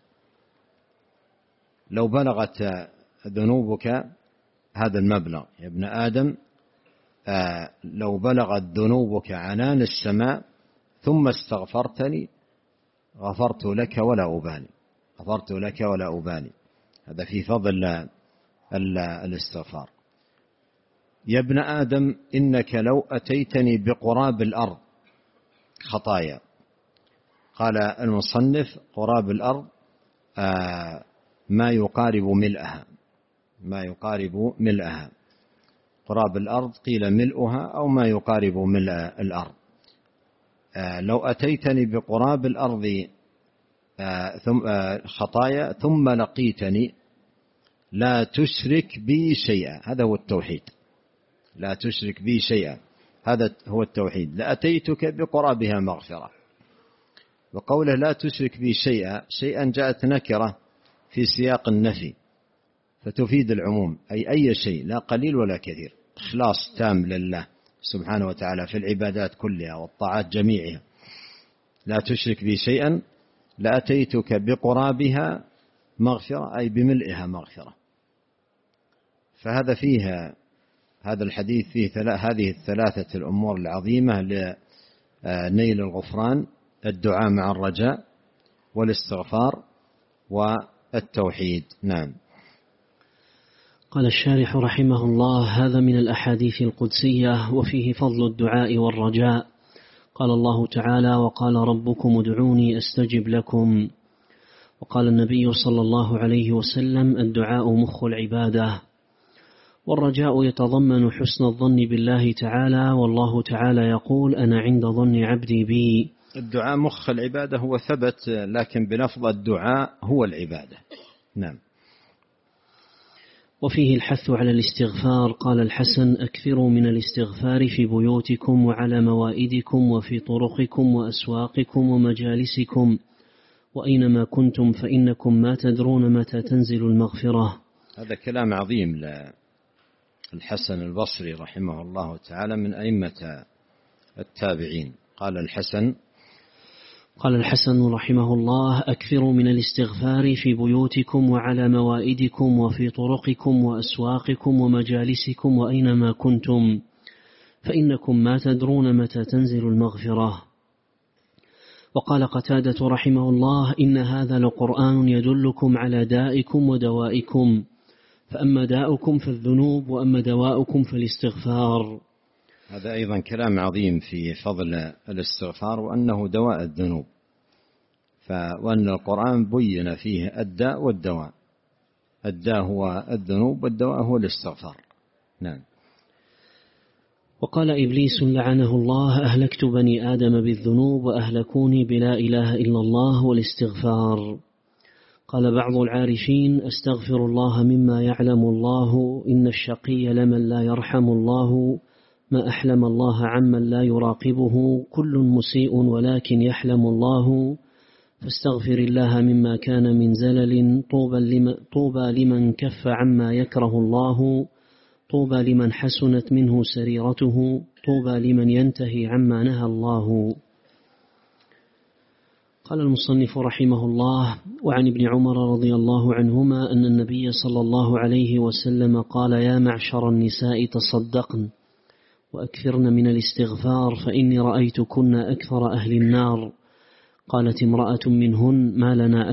لو بلغت ذنوبك هذا المبلغ يا ابن آدم، لو بلغت ذنوبك عنان السماء ثم استغفرتني غفرت لك ولا أبالي، غفرت لك ولا أبالي. هذا في فضل الاستغفار. يا ابن آدم إنك لو أتيتني بقراب الأرض خطايا. قال المصنف: قراب الأرض ما يقارب ملئها، ما يقارب ملئها. قراب الأرض قيل ملؤها أو ما يقارب ملء الأرض. لو أتيتني بقراب الأرض خطايا ثم لقيتني لا تشرك بي شيئا. هذا هو التوحيد، لا تشرك بي شيئا، هذا هو التوحيد. لأتيتك بقرابها مغفرة. وقوله لا تشرك بي شيئا، شيئا جاءت نكرة في سياق النفي فتفيد العموم، أي شيء، لا قليل ولا كثير، إخلاص تام لله سبحانه وتعالى في العبادات كلها والطاعات جميعها. لا تشرك بي شيئا لأتيتك بقرابها مغفرة، أي بملئها مغفرة. فهذا فيها، هذا الحديث فيه هذه الثلاثة الأمور العظيمة لنيل الغفران: الدعاء مع الرجاء، والاستغفار، والتوحيد. نعم. قال الشارح رحمه الله: هذا من الأحاديث القدسية، وفيه فضل الدعاء والرجاء. قال الله تعالى: وقال ربكم ادعوني أستجب لكم. وقال النبي صلى الله عليه وسلم: الدعاء مخ العبادة. والرجاء يتضمن حسن الظن بالله تعالى، والله تعالى يقول: أنا عند ظن عبدي بي. الدعاء مخ العبادة هو ثبت، لكن بلفظ الدعاء هو العبادة. نعم. وفيه الحث على الاستغفار. قال الحسن: أكثروا من الاستغفار في بيوتكم وعلى موائدكم وفي طرقكم وأسواقكم ومجالسكم وأينما كنتم فإنكم ما تدرون متى تنزل المغفرة. هذا كلام عظيم للحسن البصري رحمه الله تعالى، من أئمة التابعين. قال الحسن رحمه الله: أكثروا من الاستغفار في بيوتكم وعلى موائدكم وفي طرقكم وأسواقكم ومجالسكم وأينما كنتم فإنكم ما تدرون متى تنزل المغفرة. وقال قتادة رحمه الله: إن هذا لقرآن يدلكم على دائكم ودوائكم، فأما داؤكم فالذنوب وأما دواؤكم فالاستغفار. هذا أيضا كلام عظيم في فضل الاستغفار، وأنه دواء الذنوب، وأن القرآن بين فيه الداء والدواء. الداء هو الذنوب والدواء هو الاستغفار. نعم. وقال إبليس لعنه الله: أهلكت بني آدم بالذنوب وأهلكوني بلا إله إلا الله والاستغفار. قال بعض العارفين: أستغفر الله مما يعلم الله، إن الشقي لمن لا يرحم الله، ما أحلم الله عمن لا يراقبه، كل مسيء ولكن يحلم الله، فاستغفر الله مما كان من زلل، طوبى لمن كف عما يكره الله، طوبى لمن حسنت منه سريرته، طوبى لمن ينتهي عما نهى الله. قال المصنف رحمه الله: وعن ابن عمر رضي الله عنهما أن النبي صلى الله عليه وسلم قال: يا معشر النساء تصدقن وأكثرن من الاستغفار، فإني رأيتكن أكثر أهل النار. قالت امرأة منهن: ما لنا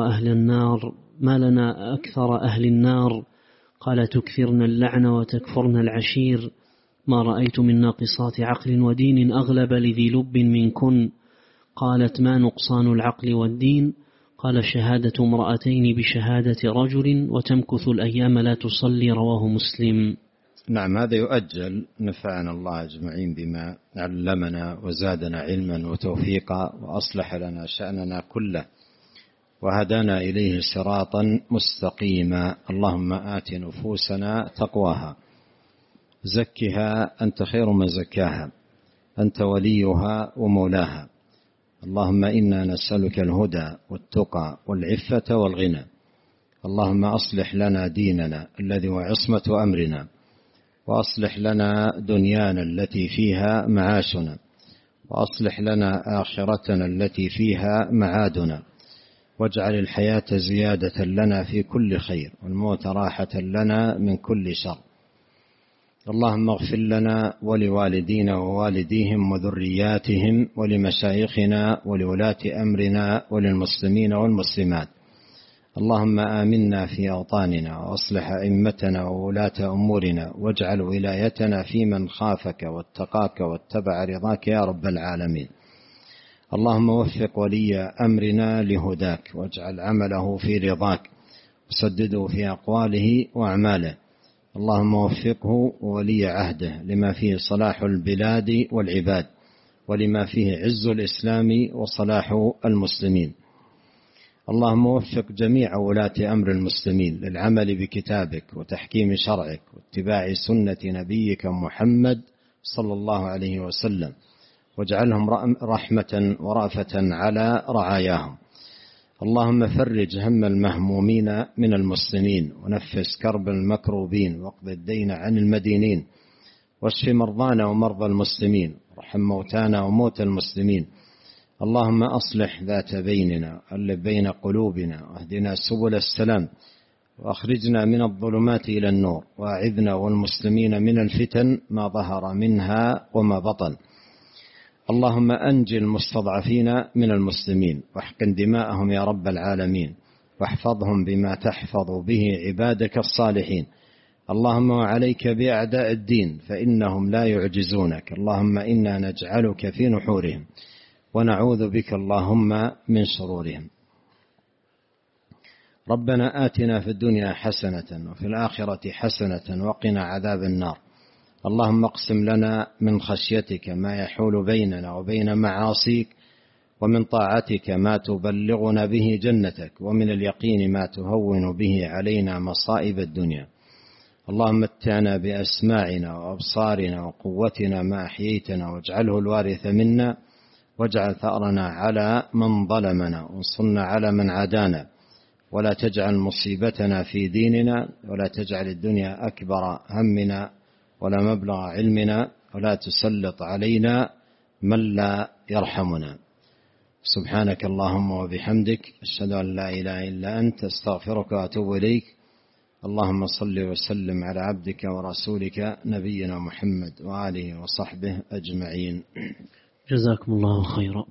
أكثر أهل النار؟ قال: تكثرن اللعن وتكفرن العشير، ما رأيت من ناقصات عقل ودين أغلب لذي لب منكن. قالت: ما نقصان العقل والدين؟ قال: شهادة امرأتين بشهادة رجل وتمكث الأيام لا تصلي. رواه مسلم. نعم. هذا يؤجل، نفعنا الله أجمعين بما علمنا وزادنا علما وتوفيقا، وأصلح لنا شأننا كله، وهدانا إليه صراطا مستقيما. اللهم آت نفوسنا تقواها، زكها أنت خير من زكاها، أنت وليها ومولاها. اللهم إنا نسألك الهدى والتقى والعفة والغنى. اللهم أصلح لنا ديننا الذي هو عصمة أمرنا، وأصلح لنا دنيانا التي فيها معاشنا، وأصلح لنا آخرتنا التي فيها معادنا، واجعل الحياة زيادة لنا في كل خير، والموت راحة لنا من كل شر. اللهم اغفر لنا ولوالدينا ووالديهم وذرياتهم ولمشايخنا ولولاة أمرنا وللمسلمين والمسلمات. اللهم آمنا في أوطاننا، وأصلح أئمتنا وولاة أمورنا، واجعل ولايتنا في من خافك واتقاك واتبع رضاك يا رب العالمين. اللهم وفق ولي أمرنا لهداك، واجعل عمله في رضاك، وسدده في أقواله وأعماله. اللهم وفقه وولي عهده لما فيه صلاح البلاد والعباد، ولما فيه عز الإسلام وصلاح المسلمين. اللهم وفق جميع ولاة أمر المسلمين للعمل بكتابك وتحكيم شرعك واتباع سنة نبيك محمد صلى الله عليه وسلم، واجعلهم رحمة ورأفة على رعاياهم. اللهم فرج هم المهمومين من المسلمين، ونفس كرب المكروبين، واقض الدين عن المدينين، واشف مرضانا ومرضى المسلمين، وارحم موتانا وموتى المسلمين. اللهم أصلح ذات بيننا، ألف بين قلوبنا، واهدنا سبل السلام، وأخرجنا من الظلمات إلى النور، وأعذنا والمسلمين من الفتن ما ظهر منها وما بطن. اللهم أنجِ المستضعفين من المسلمين، واحقن دماءهم يا رب العالمين، واحفظهم بما تحفظ به عبادك الصالحين. اللهم وعليك بأعداء الدين فإنهم لا يعجزونك. اللهم إنا نجعلك في نحورهم، ونعوذ بك اللهم من شرورهم. ربنا آتنا في الدنيا حسنة وفي الآخرة حسنة وقنا عذاب النار. اللهم اقسم لنا من خشيتك ما يحول بيننا وبين معاصيك، ومن طاعتك ما تبلغنا به جنتك، ومن اليقين ما تهون به علينا مصائب الدنيا. اللهم متعنا بأسماعنا وأبصارنا وقوتنا ما أحييتنا، واجعله الوارث منا، واجعل ثأرنا على من ظلمنا، وانصرنا على من عادانا، ولا تجعل مصيبتنا في ديننا، ولا تجعل الدنيا أكبر همنا ولا مبلغ علمنا، ولا تسلط علينا من لا يرحمنا. سبحانك اللهم وبحمدك، أشهد أن لا إله إلا أنت، أستغفرك وأتوب إليك. اللهم صل وسلم على عبدك ورسولك نبينا محمد وآله وصحبه أجمعين. جزاكم الله خيرا.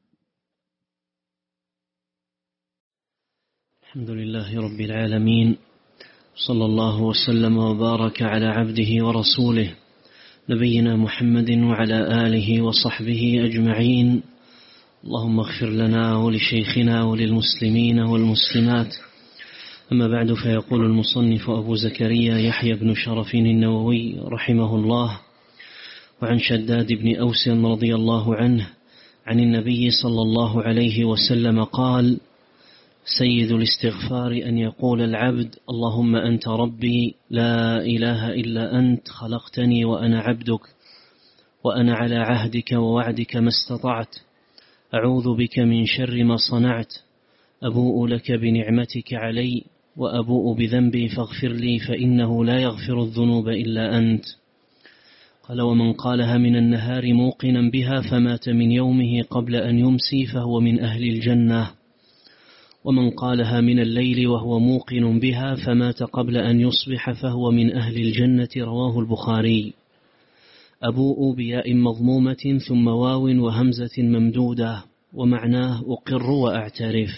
الحمد لله رب العالمين، صلى الله وسلم وبارك على عبده ورسوله نبينا محمد وعلى آله وصحبه أجمعين. اللهم اغفر لنا ولشيخنا وللمسلمين والمسلمات. أما بعد، فيقول المصنف أبو زكريا يحيى بن شرف النووي رحمه الله: وعن شداد بن أوس رضي الله عنه عن النبي صلى الله عليه وسلم قال: سيد الاستغفار أن يقول العبد: اللهم أنت ربي لا إله إلا أنت، خلقتني وأنا عبدك، وأنا على عهدك ووعدك ما استطعت، أعوذ بك من شر ما صنعت، أبوء لك بنعمتك علي وأبوء بذنبي فاغفر لي، فإنه لا يغفر الذنوب إلا أنت. قال: ومن قالها من النهار موقنا بها فمات من يومه قبل أن يمسي فهو من أهل الجنة، ومن قالها من الليل وهو موقن بها فمات قبل أن يصبح فهو من أهل الجنة. رواه البخاري. أبوء بياء مضمومة ثم واو وهمزة ممدودة، ومعناه أقر وأعترف.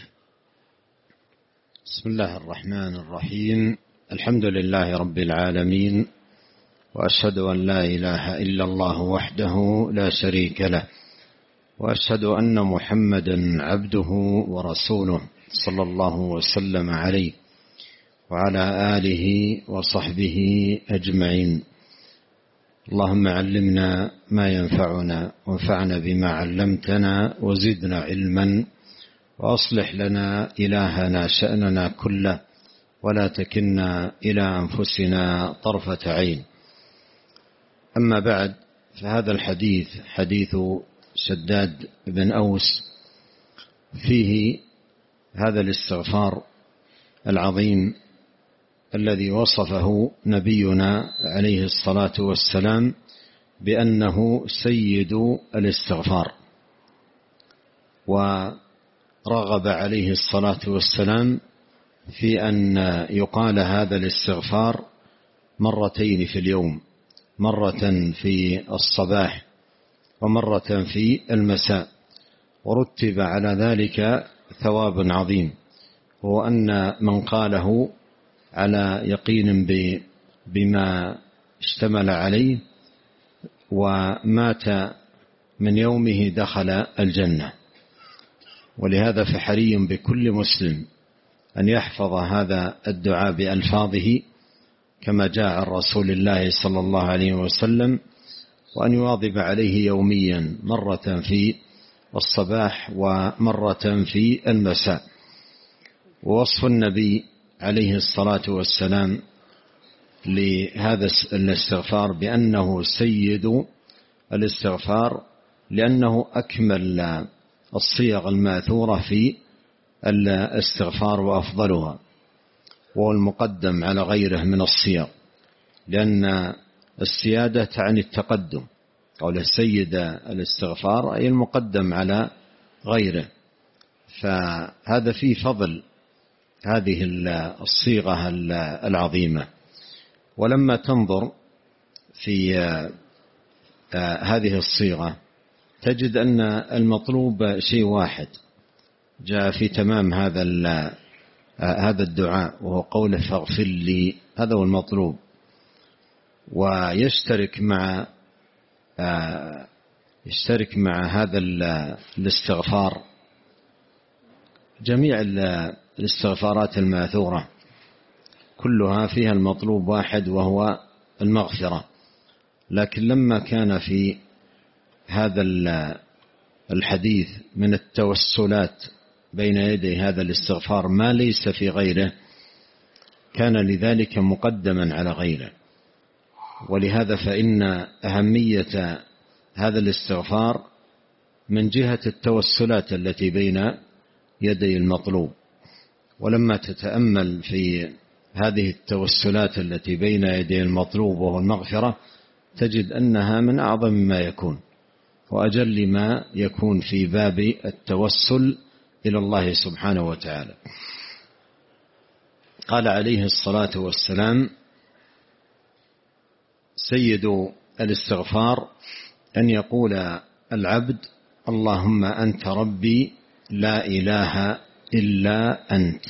بسم الله الرحمن الرحيم. الحمد لله رب العالمين، وأشهد أن لا إله إلا الله وحده لا شريك له، وأشهد أن محمدا عبده ورسوله صلى الله وسلم عليه وعلى آله وصحبه أجمعين. اللهم علمنا ما ينفعنا، وانفعنا بما علمتنا، وزدنا علما، وأصلح لنا إلهنا شأننا كله، ولا تكلنا إلى أنفسنا طرفة عين. أما بعد، فهذا الحديث حديث شداد بن أوس، فيه هذا الاستغفار العظيم الذي وصفه نبينا عليه الصلاة والسلام بأنه سيد الاستغفار، ورغب عليه الصلاة والسلام في أن يقال هذا الاستغفار مرتين في اليوم، مرة في الصباح ومرة في المساء، ورتب على ذلك ثواب عظيم، هو أن من قاله على يقين بما اشتمل عليه ومات من يومه دخل الجنة. ولهذا فحري بكل مسلم أن يحفظ هذا الدعاء بألفاظه كما جاء عن رسول الله صلى الله عليه وسلم، وأن يواظب عليه يوميا، مرة في الصباح ومرة في المساء. ووصف النبي عليه الصلاة والسلام لهذا الاستغفار بأنه سيد الاستغفار، لأنه أكمل الصيغ الماثورة في الاستغفار وأفضلها، وهو المقدم على غيره من الصيغ، لأن السيادة تعني التقدم. قوله سيد الاستغفار أي المقدم على غيره، فهذا فيه فضل هذه الصيغة العظيمة. ولما تنظر في هذه الصيغة تجد أن المطلوب شيء واحد جاء في تمام هذا الدعاء، وهو قوله فاغفر لي، هذا هو المطلوب. ويشترك مع هذا الاستغفار جميع الاستغفارات الماثورة، كلها فيها المطلوب واحد وهو المغفرة. لكن لما كان في هذا الحديث من التوسلات بين يدي هذا الاستغفار ما ليس في غيره، كان لذلك مقدما على غيره. ولهذا فإن أهمية هذا الاستغفار من جهة التوسلات التي بين يدي المطلوب. ولما تتأمل في هذه التوسلات التي بين يدي المطلوب وهو المغفرة تجد أنها من أعظم ما يكون وأجل ما يكون في باب التوسل إلى الله سبحانه وتعالى. قال عليه الصلاة والسلام سيد الاستغفار أن يقول العبد اللهم أنت ربي لا إله إلا أنت.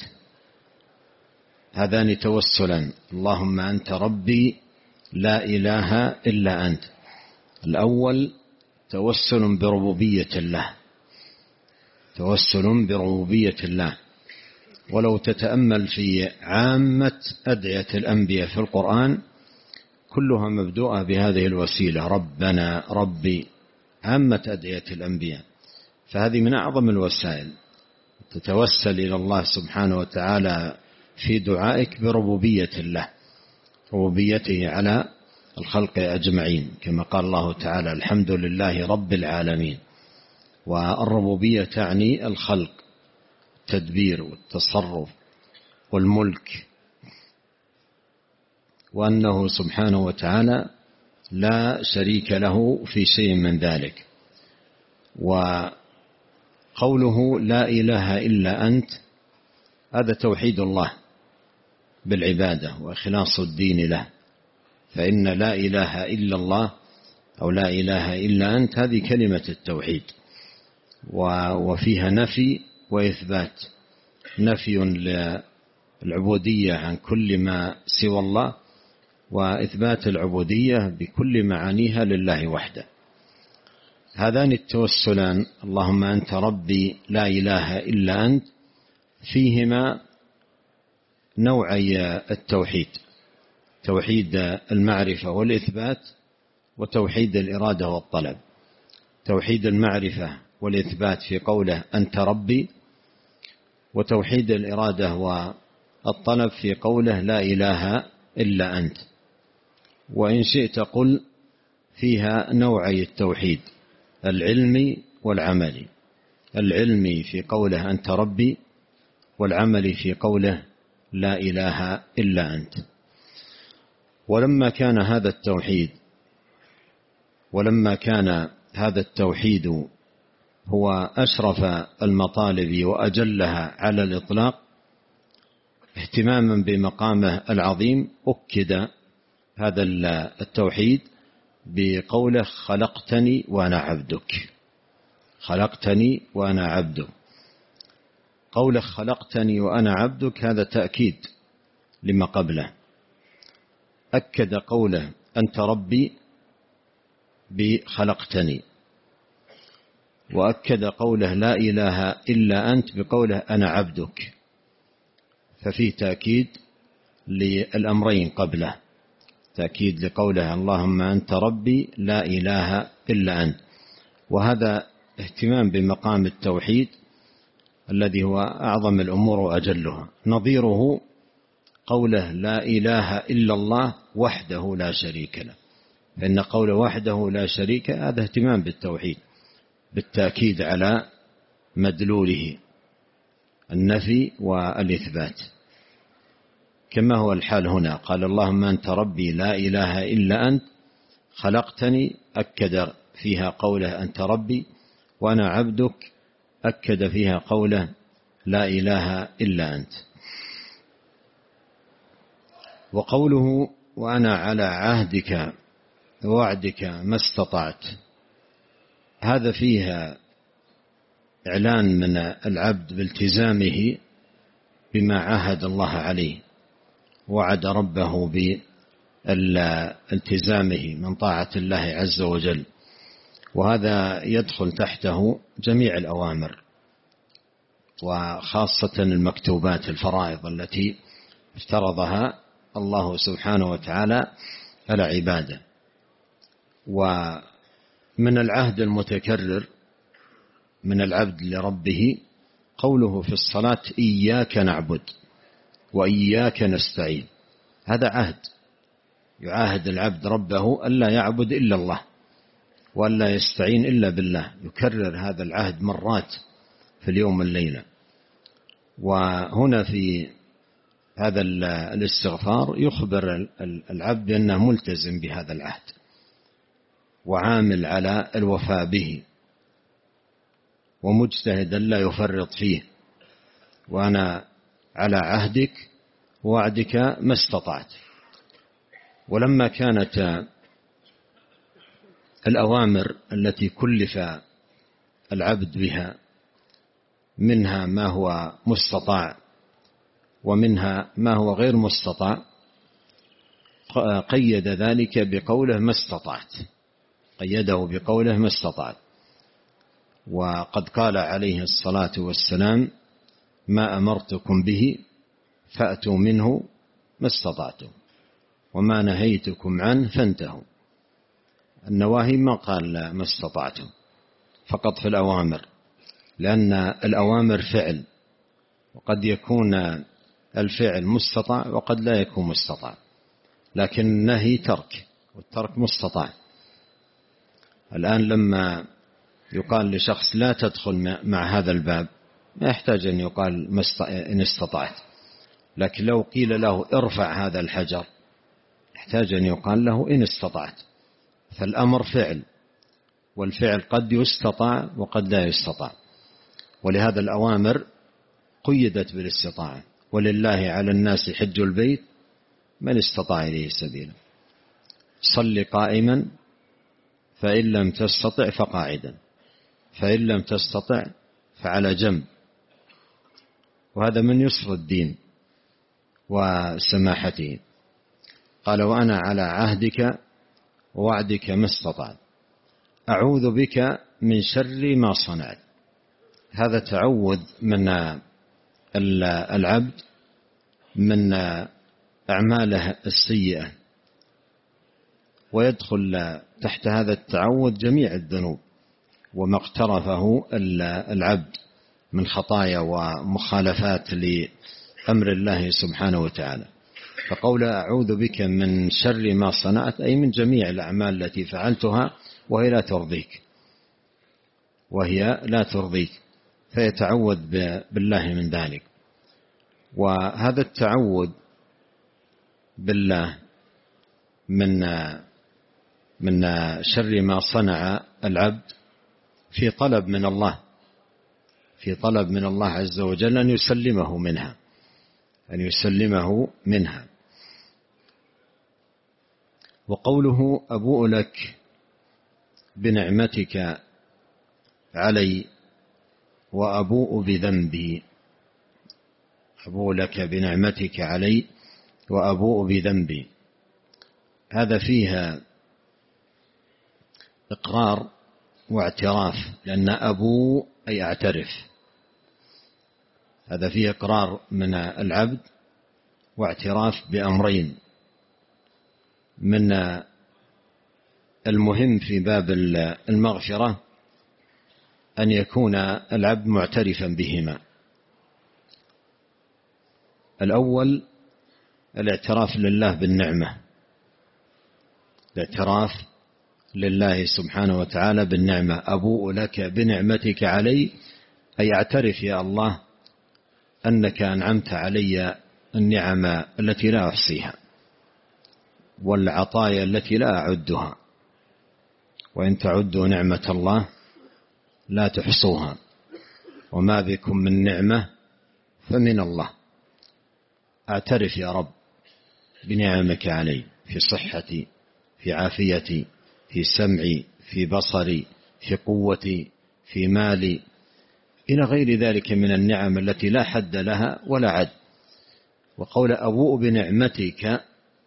هذان توسلا، اللهم أنت ربي لا إله إلا أنت. الأول توسل بربوبية الله، توسل بربوبية الله. ولو تتأمل في عامة أدعية الأنبياء في القرآن كلها مبدوءة بهذه الوسيلة، ربنا ربي، عامة أدعية الأنبياء. فهذه من أعظم الوسائل، تتوسل إلى الله سبحانه وتعالى في دعائك بربوبية الله، ربوبيته على الخلق أجمعين، كما قال الله تعالى الحمد لله رب العالمين. والربوبية تعني الخلق، التدبير والتصرف والملك، وأنه سبحانه وتعالى لا شريك له في شيء من ذلك. وقوله لا إله إلا أنت هذا توحيد الله بالعبادة وإخلاص الدين له، فإن لا إله إلا الله أو لا إله إلا أنت هذه كلمة التوحيد، وفيها نفي وإثبات، نفي للعبودية عن كل ما سوى الله، وإثبات العبودية بكل معانيها لله وحده. هذان التوسلان اللهم أنت ربي لا إله إلا أنت فيهما نوعي التوحيد، توحيد المعرفة والإثبات وتوحيد الإرادة والطلب. توحيد المعرفة والإثبات في قوله أنت ربي، وتوحيد الإرادة والطلب في قوله لا إله إلا أنت. وإن شئت قل فيها نوعي التوحيد، العلمي والعملي، العلمي في قوله أنت ربي، والعملي في قوله لا إله إلا أنت. ولما كان هذا التوحيد هو أشرف المطالب وأجلها على الإطلاق اهتماما بمقامه العظيم، أكد هذا التوحيد بقوله خلقتني وأنا عبدك، خلقتني وأنا عبدك. قوله خلقتني وأنا عبدك هذا تأكيد لما قبله، أكد قوله أنت ربي بخلقتني، وأكد قوله لا إله إلا أنت بقوله أنا عبدك، ففيه تأكيد للأمرين قبله، تأكيد لقوله اللهم أنت ربي لا إله إلا أنت. وهذا اهتمام بمقام التوحيد الذي هو أعظم الأمور وأجلها. نظيره قوله لا إله إلا الله وحده لا شريك له، فإن قوله وحده لا شريك هذا اهتمام بالتوحيد بالتأكيد على مدلوله النفي والإثبات، كما هو الحال هنا. قال اللهم أنت ربي لا إله إلا أنت خلقتني، أكد فيها قوله أنت ربي، وأنا عبدك، أكد فيها قوله لا إله إلا أنت. وقوله وأنا على عهدك ووعدك ما استطعت، هذا فيها إعلان من العبد بالتزامه بما عاهد الله عليه، وعد ربه بالتزامه من طاعة الله عز وجل، وهذا يدخل تحته جميع الأوامر، وخاصة المكتوبات الفرائض التي افترضها الله سبحانه وتعالى على عباده. ومن العهد المتكرر من العبد لربه قوله في الصلاة إياك نعبد وإياك نستعين، هذا عهد يعاهد العبد ربه ألا يعبد إلا الله وألا يستعين إلا بالله، يكرر هذا العهد مرات في اليوم والليلة. وهنا في هذا الاستغفار يخبر العبد بأنه ملتزم بهذا العهد وعامل على الوفاء به ومجتهد لا يفرط فيه، وأنا على عهدك ووعدك ما استطعت. ولما كانت الأوامر التي كلف العبد بها منها ما هو مستطاع ومنها ما هو غير مستطاع، قيد ذلك بقوله ما استطعت، قيده بقوله ما استطعت. وقد قال عليه الصلاة والسلام ما أمرتكم به فأتوا منه ما استطعتم وما نهيتكم عنه فانتهوا. النواهي ما قال ما استطعتم، فقط في الأوامر، لأن الأوامر فعل، وقد يكون الفعل مستطاع وقد لا يكون مستطاع، لكن النهي ترك، والترك مستطاع. الآن لما يقال لشخص لا تدخل مع هذا الباب ما يحتاج أن يقال إن استطعت، لكن لو قيل له ارفع هذا الحجر يحتاج أن يقال له إن استطعت. فالأمر فعل، والفعل قد يستطاع وقد لا يستطاع، ولهذا الأوامر قيدت بالاستطاعة. ولله على الناس حج البيت من استطاع إليه سبيلا، صل قائما فإن لم تستطع فقاعدا فإن لم تستطع فعلى جنب. وهذا من يسر الدين وسماحته. قال وأنا على عهدك ووعدك ما استطعت، أعوذ بك من شر ما صنعت. هذا تعوذ من العبد من أعماله السيئة، ويدخل تحت هذا التعوذ جميع الذنوب وما اقترفه العبد من خطايا ومخالفات لأمر الله سبحانه وتعالى. فقول أعوذ بك من شر ما صنعت أي من جميع الأعمال التي فعلتها وهي لا ترضيك، فيتعوذ بالله من ذلك. وهذا التعوذ بالله من شر ما صنع العبد في طلب من الله عز وجل أن يسلمه منها. وقوله أبوء لك بنعمتك علي وأبوء بذنبي، أبوء لك بنعمتك علي وأبوء بذنبي، هذا فيها إقرار واعتراف، لأن أبوء أي أعترف، هذا فيه إقرار من العبد واعتراف بأمرين. من المهم في باب المغفرة أن يكون العبد معترفا بهما، الأول الاعتراف لله بالنعمة، الاعتراف لله سبحانه وتعالى بالنعمة. أبوء لك بنعمتك علي، أي أعترف يا الله أنك أنعمت علي النعم التي لا أحصيها والعطايا التي لا أعدها، وإن تعدوا نعمة الله لا تحصوها، وما بكم من نعمة فمن الله. أعترف يا رب بنعمك علي في صحتي، في عافيتي، في سمعي، في بصري، في قوتي، في مالي، إلى غير ذلك من النعم التي لا حد لها ولا عد. وقول أبوء بنعمتك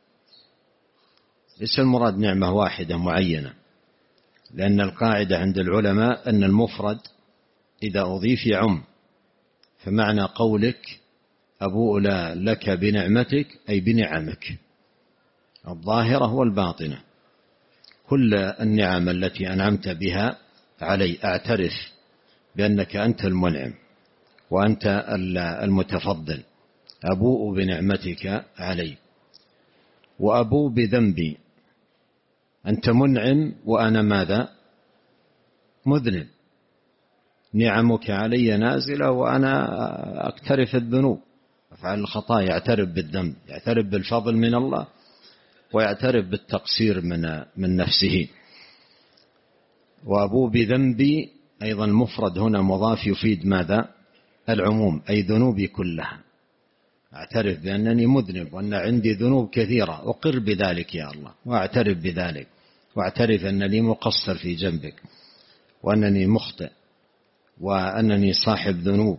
ليس المراد نعمة واحدة معينة، لأن القاعدة عند العلماء أن المفرد إذا أضيف يعم، فمعنى قولك أبوء لك بنعمتك أي بنعمك الظاهرة والباطنة، كل النعم التي أنعمت بها علي أعترف بأنك أنت المنعم وأنت المتفضل. أبوء بنعمتك علي. وأبوء بذنبي، أنت منعم وأنا ماذا؟ مذنب، نعمك علي نازلة وأنا أقترف الذنوب، أفعل الخطايا، يعترف بالذنب، يعترف بالفضل من الله، ويعترف بالتقصير من نفسه. وأبوء بذنبي أيضا مفرد هنا مضاف يفيد ماذا؟ العموم، أي ذنوبي كلها، أعترف بأنني مذنب وأن عندي ذنوب كثيرة، أقر بذلك يا الله وأعترف بذلك، وأعترف أنني مقصر في جنبك، وأنني مخطئ، وأنني صاحب ذنوب.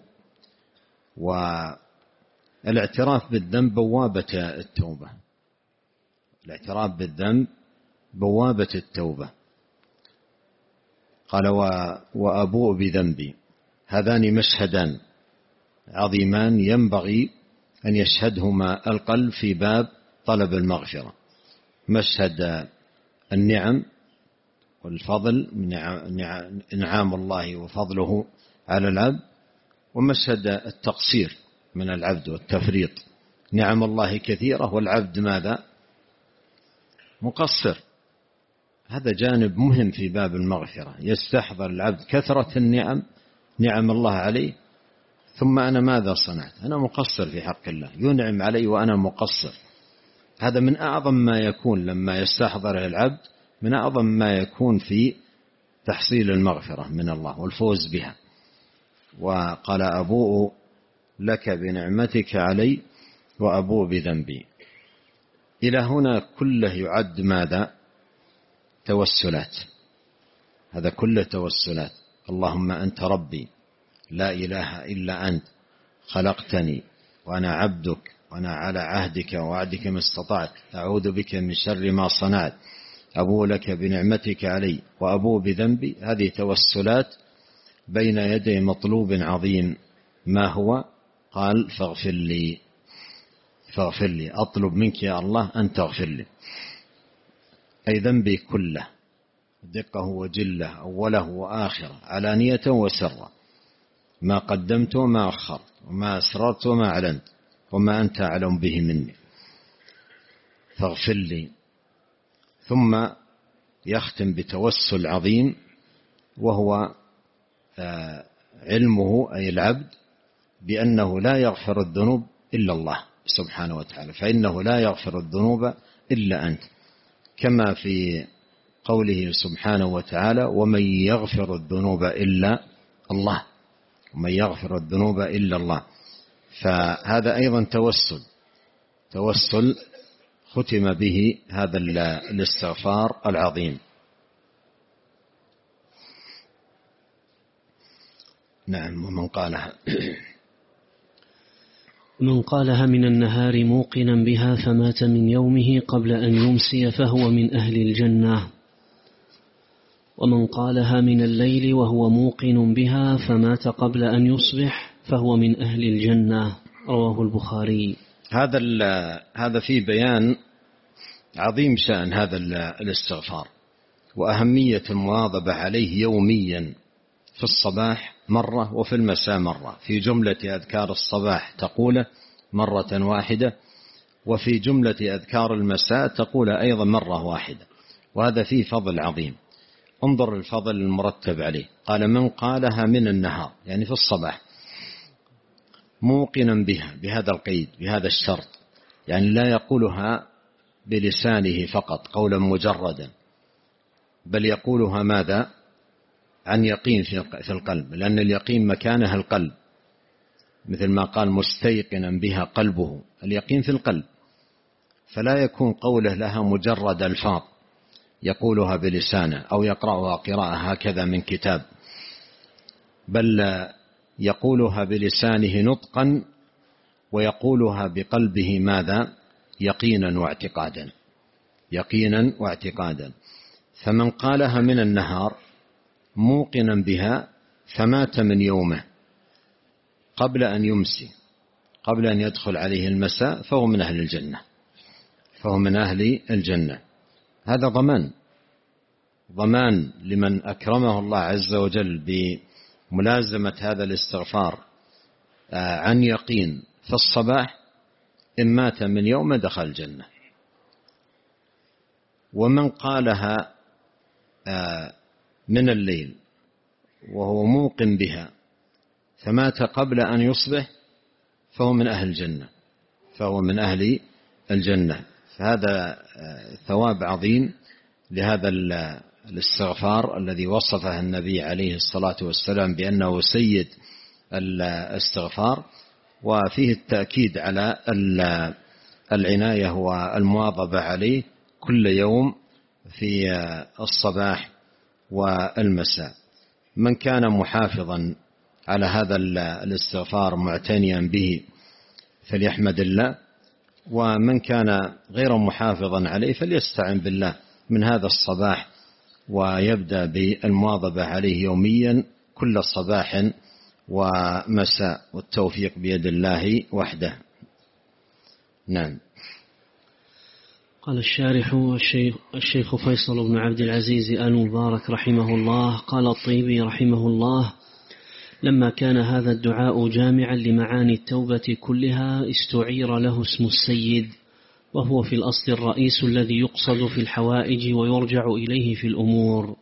والاعتراف بالذنب بوابة التوبة، الاعتراف بالذنب بوابة التوبة. قال وأبوء بذنبي، هذان مشهدان عظيمان ينبغي أن يشهدهما القلب في باب طلب المغفرة، مشهد النعم والفضل من إنعام الله وفضله على العبد، ومشهد التقصير من العبد والتفريط، نعم الله كثيرة والعبد ماذا؟ مقصر. هذا جانب مهم في باب المغفرة، يستحضر العبد كثرة النعم، نعم الله عليه، ثم أنا ماذا صنعت؟ أنا مقصر في حق الله، ينعم علي وأنا مقصر. هذا من أعظم ما يكون لما يستحضره العبد، من أعظم ما يكون في تحصيل المغفرة من الله والفوز بها. وقال أبوء لك بنعمتك علي وأبوء بذنبي. إلى هنا كله يعد ماذا؟ توسلات، هذا كله توسلات. اللهم أنت ربي لا إله إلا أنت، خلقتني وأنا عبدك، وأنا على عهدك ووعدك ما استطعت، أعوذ بك من شر ما صنعت، أبوء لك بنعمتك علي وأبوء بذنبي. هذه توسلات بين يدي مطلوب عظيم. ما هو؟ قال فاغفر لي، فاغفر لي، أطلب منك يا الله أن تغفر لي، أي ذنبي كله، دقه وجله، أوله وآخره، علانية وسرا، ما قدمت وما أخرت، وما أسررت وما أعلنت، وما أنت أعلم به مني، فاغفر لي. ثم يختم بتوسل عظيم، وهو علمه أي العبد بأنه لا يغفر الذنوب إلا الله سبحانه وتعالى، فإنه لا يغفر الذنوب إلا أنت، كما في قوله سبحانه وتعالى ومن يغفر الذنوب إلا الله، ومن يغفر الذنوب إلا الله. فهذا أيضا توسل ختم به هذا الاستغفار العظيم. نعم. ومن قالها من قالها من النهار موقنا بها فمات من يومه قبل أن يمسي فهو من أهل الجنة، ومن قالها من الليل وهو موقن بها فمات قبل أن يصبح فهو من أهل الجنة. رواه البخاري. هذا فيه بيان عظيم شأن هذا الاستغفار، وأهمية المواظبة عليه يوميا، في الصباح مرة وفي المساء مرة. في جملة أذكار الصباح تقول مرة واحدة، وفي جملة أذكار المساء تقول أيضا مرة واحدة، وهذا فيه فضل عظيم. انظر الفضل المرتب عليه. قال: من قالها من النهار، يعني في الصباح، موقنا بها، بهذا القيد، بهذا الشرط، يعني لا يقولها بلسانه فقط قولا مجردا، بل يقولها ماذا؟ عن يقين في القلب، لأن اليقين مكانها القلب، مثل ما قال: مستيقنا بها قلبه، اليقين في القلب، فلا يكون قوله لها مجرد ألفاظ يقولها بلسانه أو يقرأها قراءة هكذا من كتاب، بل يقولها بلسانه نطقا، ويقولها بقلبه ماذا؟ يقينا واعتقادا، يقينا واعتقادا. فمن قالها من النهار موقنا بها فمات من يومه قبل أن يمسي، قبل أن يدخل عليه المساء، فهو من أهل الجنة، فهو من أهل الجنة. هذا ضمان لمن أكرمه الله عز وجل بملازمة هذا الاستغفار عن يقين في الصباح، إن مات من يوم دخل الجنة. ومن قالها من الليل وهو موقن بها فمات قبل أن يصبح، فهو من أهل الجنة، فهو من أهل الجنة. فهذا ثواب عظيم لهذا الاستغفار الذي وصفه النبي عليه الصلاة والسلام بأنه سيد الاستغفار، وفيه التأكيد على العناية والمواظبة عليه كل يوم في الصباح والمساء. من كان محافظا على هذا الاستغفار معتنيا به فليحمد الله، ومن كان غير محافظا عليه فليستعن بالله من هذا الصباح، ويبدأ بالمواظبة عليه يوميا كل صباح ومساء، والتوفيق بيد الله وحده. نعم. قال الشارح الشيخ فيصل بن عبد العزيز آل مبارك رحمه الله: قال الطيبي رحمه الله: لما كان هذا الدعاء جامعا لمعاني التوبة كلها استعير له اسم السيد، وهو في الأصل الرئيس الذي يقصد في الحوائج ويرجع إليه في الأمور.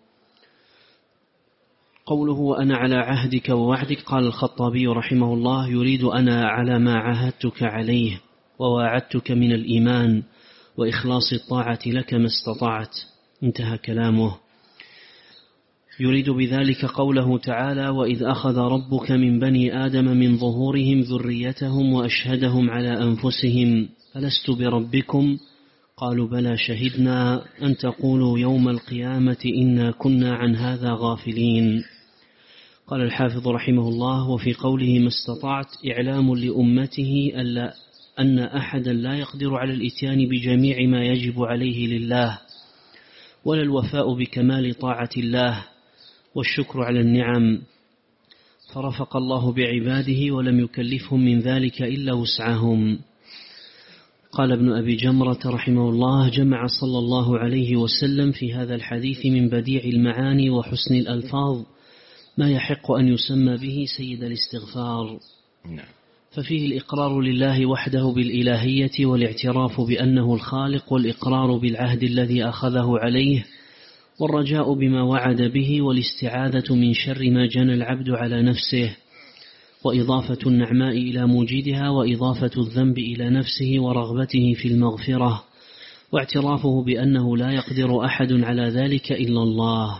قوله وأنا على عهدك ووعدك، قال الخطابي رحمه الله: يريد أنا على ما عاهدتك عليه وواعدتك من الإيمان وإخلاص الطاعة لك ما استطعت. انتهى كلامه. يريد بذلك قوله تعالى: وإذ أخذ ربك من بني آدم من ظهورهم ذريتهم وأشهدهم على أنفسهم ألست بربكم قالوا بلى شهدنا أن تقولوا يوم القيامة إنا كنا عن هذا غافلين. قال الحافظ رحمه الله: وفي قوله ما استطعت إعلام لأمته أن أحدا لا يقدر على الإتيان بجميع ما يجب عليه لله، ولا الوفاء بكمال طاعة الله والشكر على النعم، فرفق الله بعباده ولم يكلفهم من ذلك إلا وسعهم. قال ابن أبي جمرة رحمه الله: جمع صلى الله عليه وسلم في هذا الحديث من بديع المعاني وحسن الألفاظ ما يحق أن يسمى به سيد الاستغفار. ففيه الإقرار لله وحده بالإلهية والاعتراف بأنه الخالق، والإقرار بالعهد الذي أخذه عليه، والرجاء بما وعد به، والاستعاذة من شر ما جنى العبد على نفسه، وإضافة النعماء إلى موجدها، وإضافة الذنب إلى نفسه، ورغبته في المغفرة، واعترافه بأنه لا يقدر أحد على ذلك إلا الله.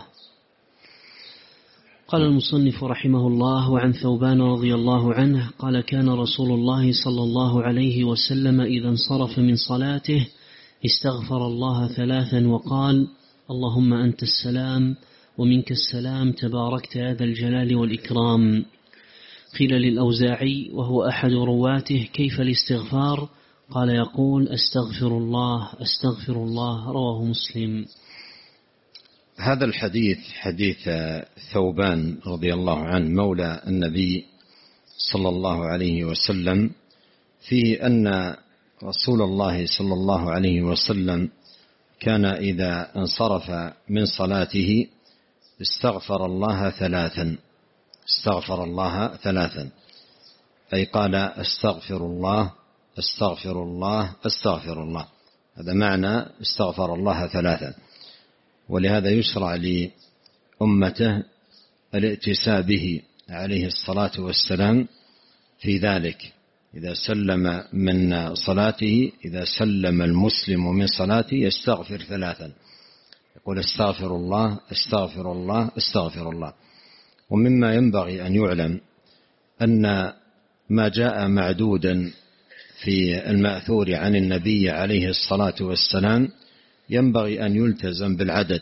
قال المصنف رحمه الله: وعن ثوبان رضي الله عنه قال: كان رسول الله صلى الله عليه وسلم إذا انصرف من صلاته استغفر الله 3 وقال: اللهم أنت السلام ومنك السلام تباركت يا ذا الجلال والإكرام. قيل للأوزاعي وهو أحد رواته: كيف الاستغفار؟ قال: يقول أستغفر الله أستغفر الله. رواه مسلم. هذا الحديث حديث ثوبان رضي الله عنه مولى النبي صلى الله عليه وسلم، فيه أن رسول الله صلى الله عليه وسلم كان إذا انصرف من صلاته استغفر الله 3، استغفر الله 3، أي قال: استغفر الله استغفر الله استغفر الله. هذا معنى استغفر الله 3. ولهذا يشرع لأمته الائتساء به عليه الصلاة والسلام في ذلك. إذا سلم من صلاته، إذا سلم المسلم من صلاته يستغفر 3، يقول استغفر الله استغفر الله استغفر الله. ومما ينبغي أن يعلم أن ما جاء معدودا في المأثور عن النبي عليه الصلاة والسلام ينبغي أن يلتزم بالعدد،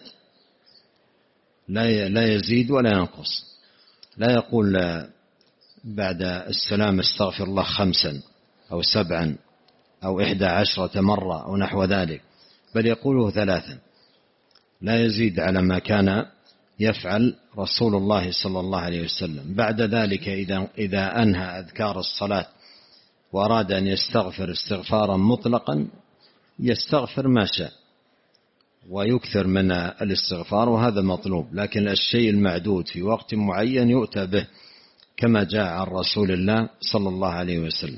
لا يزيد ولا ينقص. لا يقول بعد السلام استغفر الله 5 أو 7 أو 11 مرة أو نحو ذلك، بل يقوله 3، لا يزيد على ما كان يفعل رسول الله صلى الله عليه وسلم. بعد ذلك إذا أنهى أذكار الصلاة وأراد أن يستغفر استغفارا مطلقا يستغفر ما شاء ويكثر من الاستغفار، وهذا مطلوب. لكن الشيء المعدود في وقت معين يؤتى به كما جاء عن رسول الله صلى الله عليه وسلم،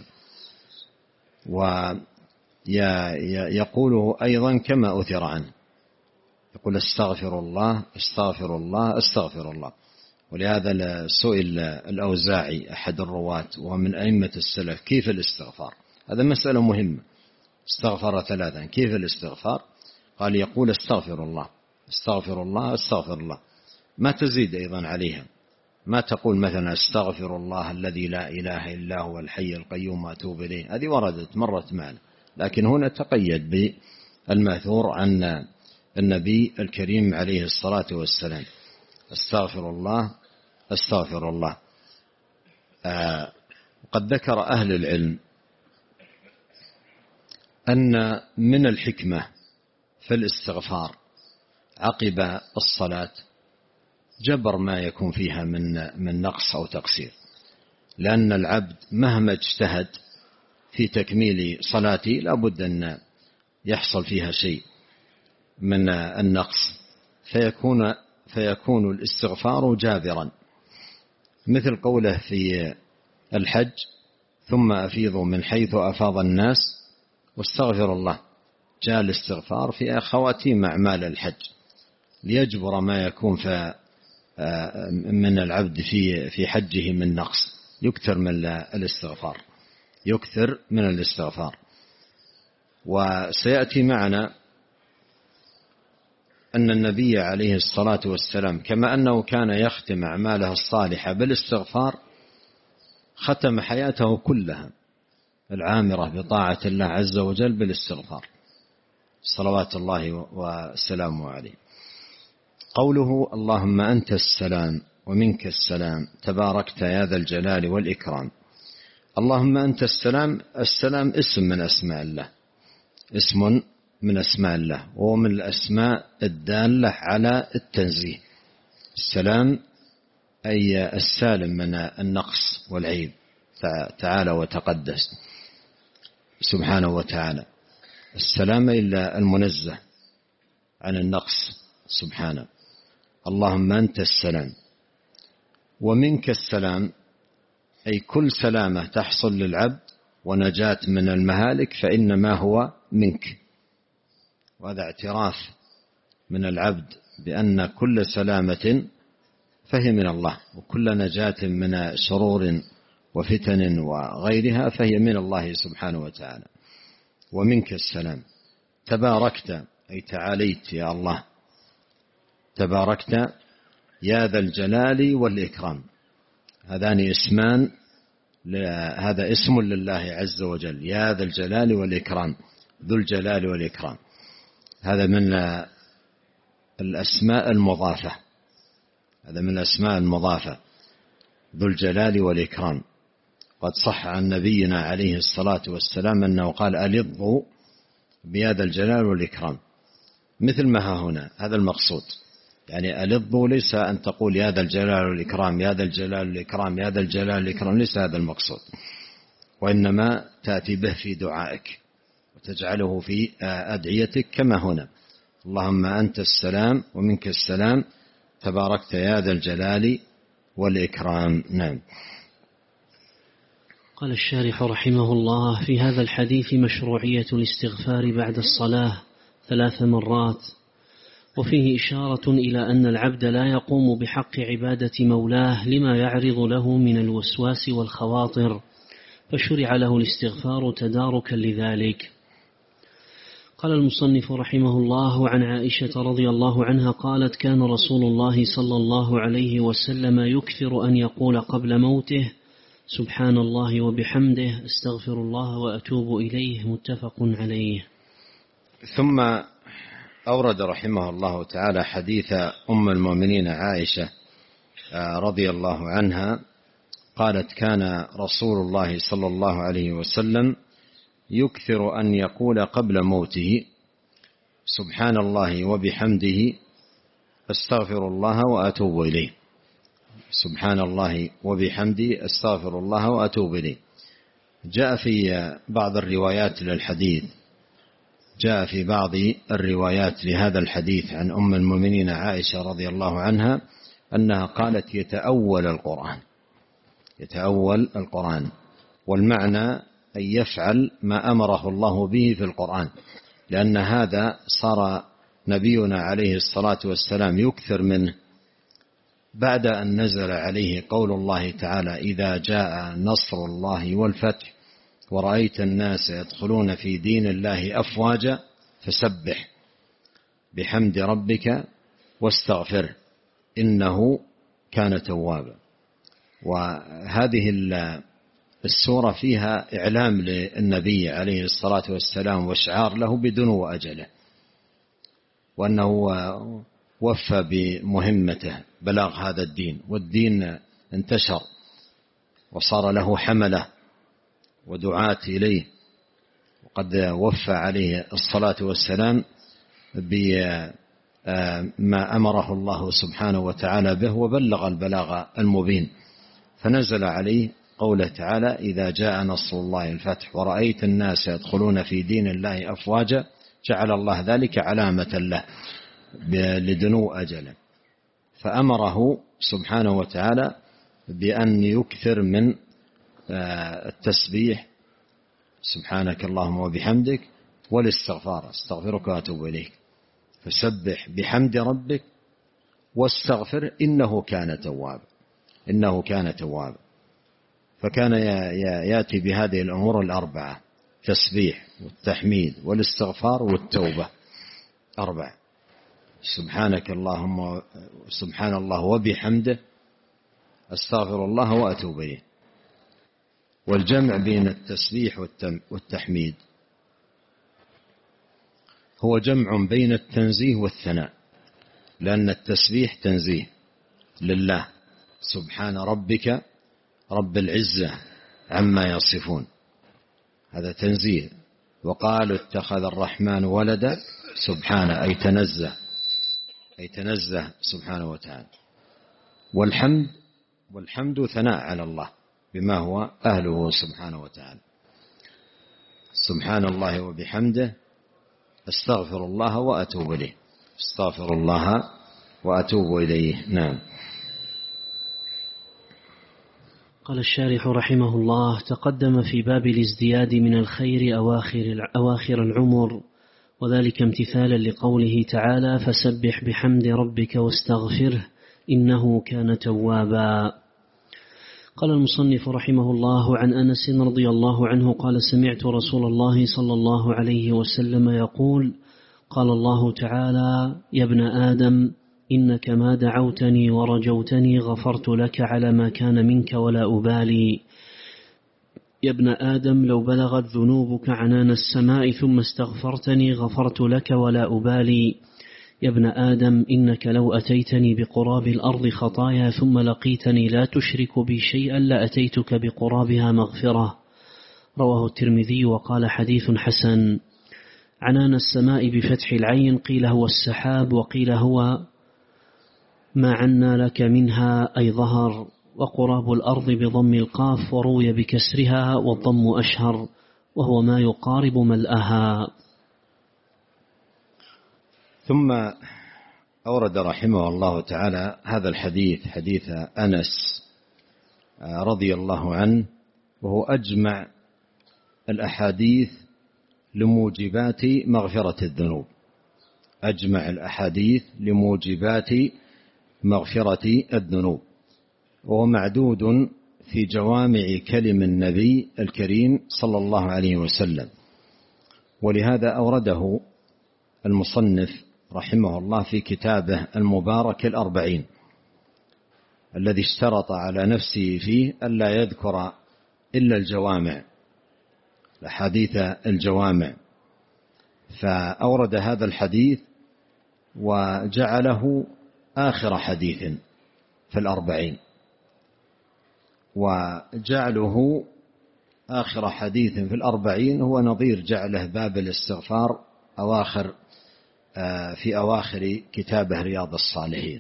ويقوله أيضا كما أثر عنه، يقول استغفر الله استغفر الله استغفر الله. ولهذا سئل الأوزاعي أحد الرواة وهو من أئمة السلف كيف الاستغفار، هذا مسألة مهمة. استغفر 3، كيف الاستغفار؟ قال يقول استغفر الله استغفر الله استغفر الله، ما تزيد أيضا عليها، ما تقول مثلا استغفر الله الذي لا إله إلا هو الحي القيوم وأتوب إليه، هذه وردت مرت معنا، لكن هنا تقيد بالمأثور عن النبي الكريم عليه الصلاة والسلام، استغفر الله استغفر الله. قد ذكر أهل العلم أن من الحكمة في الاستغفار عقب الصلاة جبر ما يكون فيها من نقص أو تقصير، لأن العبد مهما اجتهد في تكميل صلاته لابد أن يحصل فيها شيء من النقص، فيكون الاستغفار جابرا، مثل قوله في الحج ثم أفيضوا من حيث أفاض الناس واستغفر الله. جاء الاستغفار في خواتيم أعمال الحج ليجبر ما يكون من العبد في حجه من نقص، يكثر من الاستغفار، يكثر من الاستغفار. وسيأتي معنا أن النبي عليه الصلاة والسلام كما أنه كان يختم أعماله الصالحة بالاستغفار، ختم حياته كلها العامرة بطاعة الله عز وجل بالاستغفار صلوات الله وسلامه عليه. قوله اللهم أنت السلام ومنك السلام تباركت يا ذا الجلال والإكرام. اللهم أنت السلام، السلام اسم من أسماء الله، اسم من أسماء الله، وهو من الأسماء الدالة على التنزيه. السلام أي السالم من النقص والعيب، تعالى وتقدس سبحانه وتعالى. السلام إلا المنزه عن النقص سبحانه. اللهم أنت السلام ومنك السلام، أي كل سلامة تحصل للعبد ونجاة من المهالك فإنما هو منك. وهذا اعتراف من العبد بأن كل سلامة فهي من الله، وكل نجاة من شرور وفتن وغيرها فهي من الله سبحانه وتعالى. ومنك السلام. تباركت أي تعاليت يا الله، تباركت يا ذا الجلال والإكرام. هذان اسمان، هذا اسم لله عز وجل، يا ذا الجلال والإكرام، ذو الجلال والإكرام. هذا من الأسماء المضافة، هذا من الأسماء المضافة، ذو الجلال والإكرام. قد صح عن نبينا عليه الصلاة والسلام أنه قال ألظوا بهذا الجلال والإكرام، مثل ما ها هنا، هذا المقصود. يعني ألظوا ليس أن تقول يا ذا الجلال والإكرام يا ذا الجلال والإكرام يا ذا الجلال والإكرام، ليس هذا المقصود، وإنما تأتي به في دعائك وتجعله في أدعيتك كما هنا. اللهم أنت السلام ومنك السلام تباركت يا ذا الجلال والإكرام. نعم. قال الشارح رحمه الله: في هذا الحديث مشروعية الاستغفار بعد الصلاة 3 مرات، وفيه إشارة إلى أن العبد لا يقوم بحق عبادة مولاه لما يعرض له من الوسواس والخواطر، فشرع له الاستغفار تداركا لذلك. قال المصنف رحمه الله: عن عائشة رضي الله عنها قالت: كان رسول الله صلى الله عليه وسلم يكثر أن يقول قبل موته: سبحان الله وبحمده، استغفر الله وأتوب إليه، متفق عليه. ثم أورد رحمه الله تعالى حديث أم المؤمنين عائشة رضي الله عنها قالت: كان رسول الله صلى الله عليه وسلم يكثر أن يقول قبل موته: سبحان الله وبحمده، استغفر الله وأتوب إليه. سبحان الله وبحمده، استغفر الله وأتوب إليه. جاء في بعض الروايات للحديث، جاء في بعض الروايات لهذا الحديث عن أم المؤمنين عائشة رضي الله عنها أنها قالت: يتأول القرآن، والمعنى أن يفعل ما أمره الله به في القرآن، لأن هذا صار نبينا عليه الصلاة والسلام يكثر منه بعد أن نزل عليه قول الله تعالى: إذا جاء نصر الله والفتح ورأيت الناس يدخلون في دين الله أفواجا فسبح بحمد ربك واستغفره إنه كان توابا. وهذه السورة فيها إعلام للنبي عليه الصلاة والسلام وإشعار له بدنو أجله، وأنه وفى بمهمته بلاغ هذا الدين، والدين انتشر وصار له حملة ودعاة إليه، وقد وفى عليه الصلاة والسلام بما أمره الله سبحانه وتعالى به، وبلغ البلاغ المبين. فنزل عليه قوله تعالى: إذا جاء نصر الله الفتح ورأيت الناس يدخلون في دين الله أفواجا، جعل الله ذلك علامة له لدنو أجله، فأمره سبحانه وتعالى بأن يكثر من التسبيح سبحانك اللهم وبحمدك، والاستغفار استغفرك وأتوب إليك. فسبح بحمد ربك واستغفر إنه كان توابا. فكان يأتي بهذه الأمور الأربعة: تسبيح والتحميد والاستغفار والتوبة، 4. سبحان الله وبحمده، استغفر الله وأتوب إليه. والجمع بين التسبيح والتحميد هو جمع بين التنزيه والثناء، لأن التسبيح تنزيه لله سبحان ربك رب العزة عما يصفون، هذا تنزيه. وقالوا اتخذ الرحمن ولدا، سبحانه أي تنزه سبحانه وتعالى. والحمد ثناء على الله بما هو أهله سبحانه وتعالى. سبحان الله وبحمده، استغفر الله وأتوب إليه، استغفر الله وأتوب إليه. نعم. قال الشارح رحمه الله: تقدم في باب الازدياد من الخير أواخر العمر، وذلك امتثالا لقوله تعالى: فسبح بحمد ربك واستغفره إنه كان توابا. قال المصنف رحمه الله: عن أنس رضي الله عنه قال: سمعت رسول الله صلى الله عليه وسلم يقول: قال الله تعالى: يا ابن آدم إنك ما دعوتني ورجوتني غفرت لك على ما كان منك ولا أبالي. يا ابن آدم لو بلغت ذنوبك عنان السماء ثم استغفرتني غفرت لك ولا أبالي. يا ابن آدم إنك لو أتيتني بقراب الأرض خطايا ثم لقيتني لا تشرك بي شيئا لأتيتك بقرابها مغفرة. رواه الترمذي وقال: حديث حسن. عنان السماء بفتح العين قيل هو السحاب، وقيل هو ما عنا لك منها أي ظهر. وقراب الأرض بضم القاف، وروي بكسرها والضم أشهر، وهو ما يقارب ملأها. ثم أورد رحمه الله تعالى هذا الحديث، حديث أنس رضي الله عنه، وهو أجمع الأحاديث لموجبات مغفرة الذنوب. أجمع الأحاديث لموجبات مغفرة الذنوب، وهو معدود في جوامع كلم النبي الكريم صلى الله عليه وسلم. ولهذا أورده المصنف رحمه الله في كتابه المبارك 40 الذي اشترط على نفسه فيه ألا يذكر إلا الجوامع، الأحاديث الجوامع، فأورد هذا الحديث وجعله آخر حديث في 40. وجعله آخر حديث في 40 هو نظير جعله باب الاستغفار في أواخر كتابه رياض الصالحين،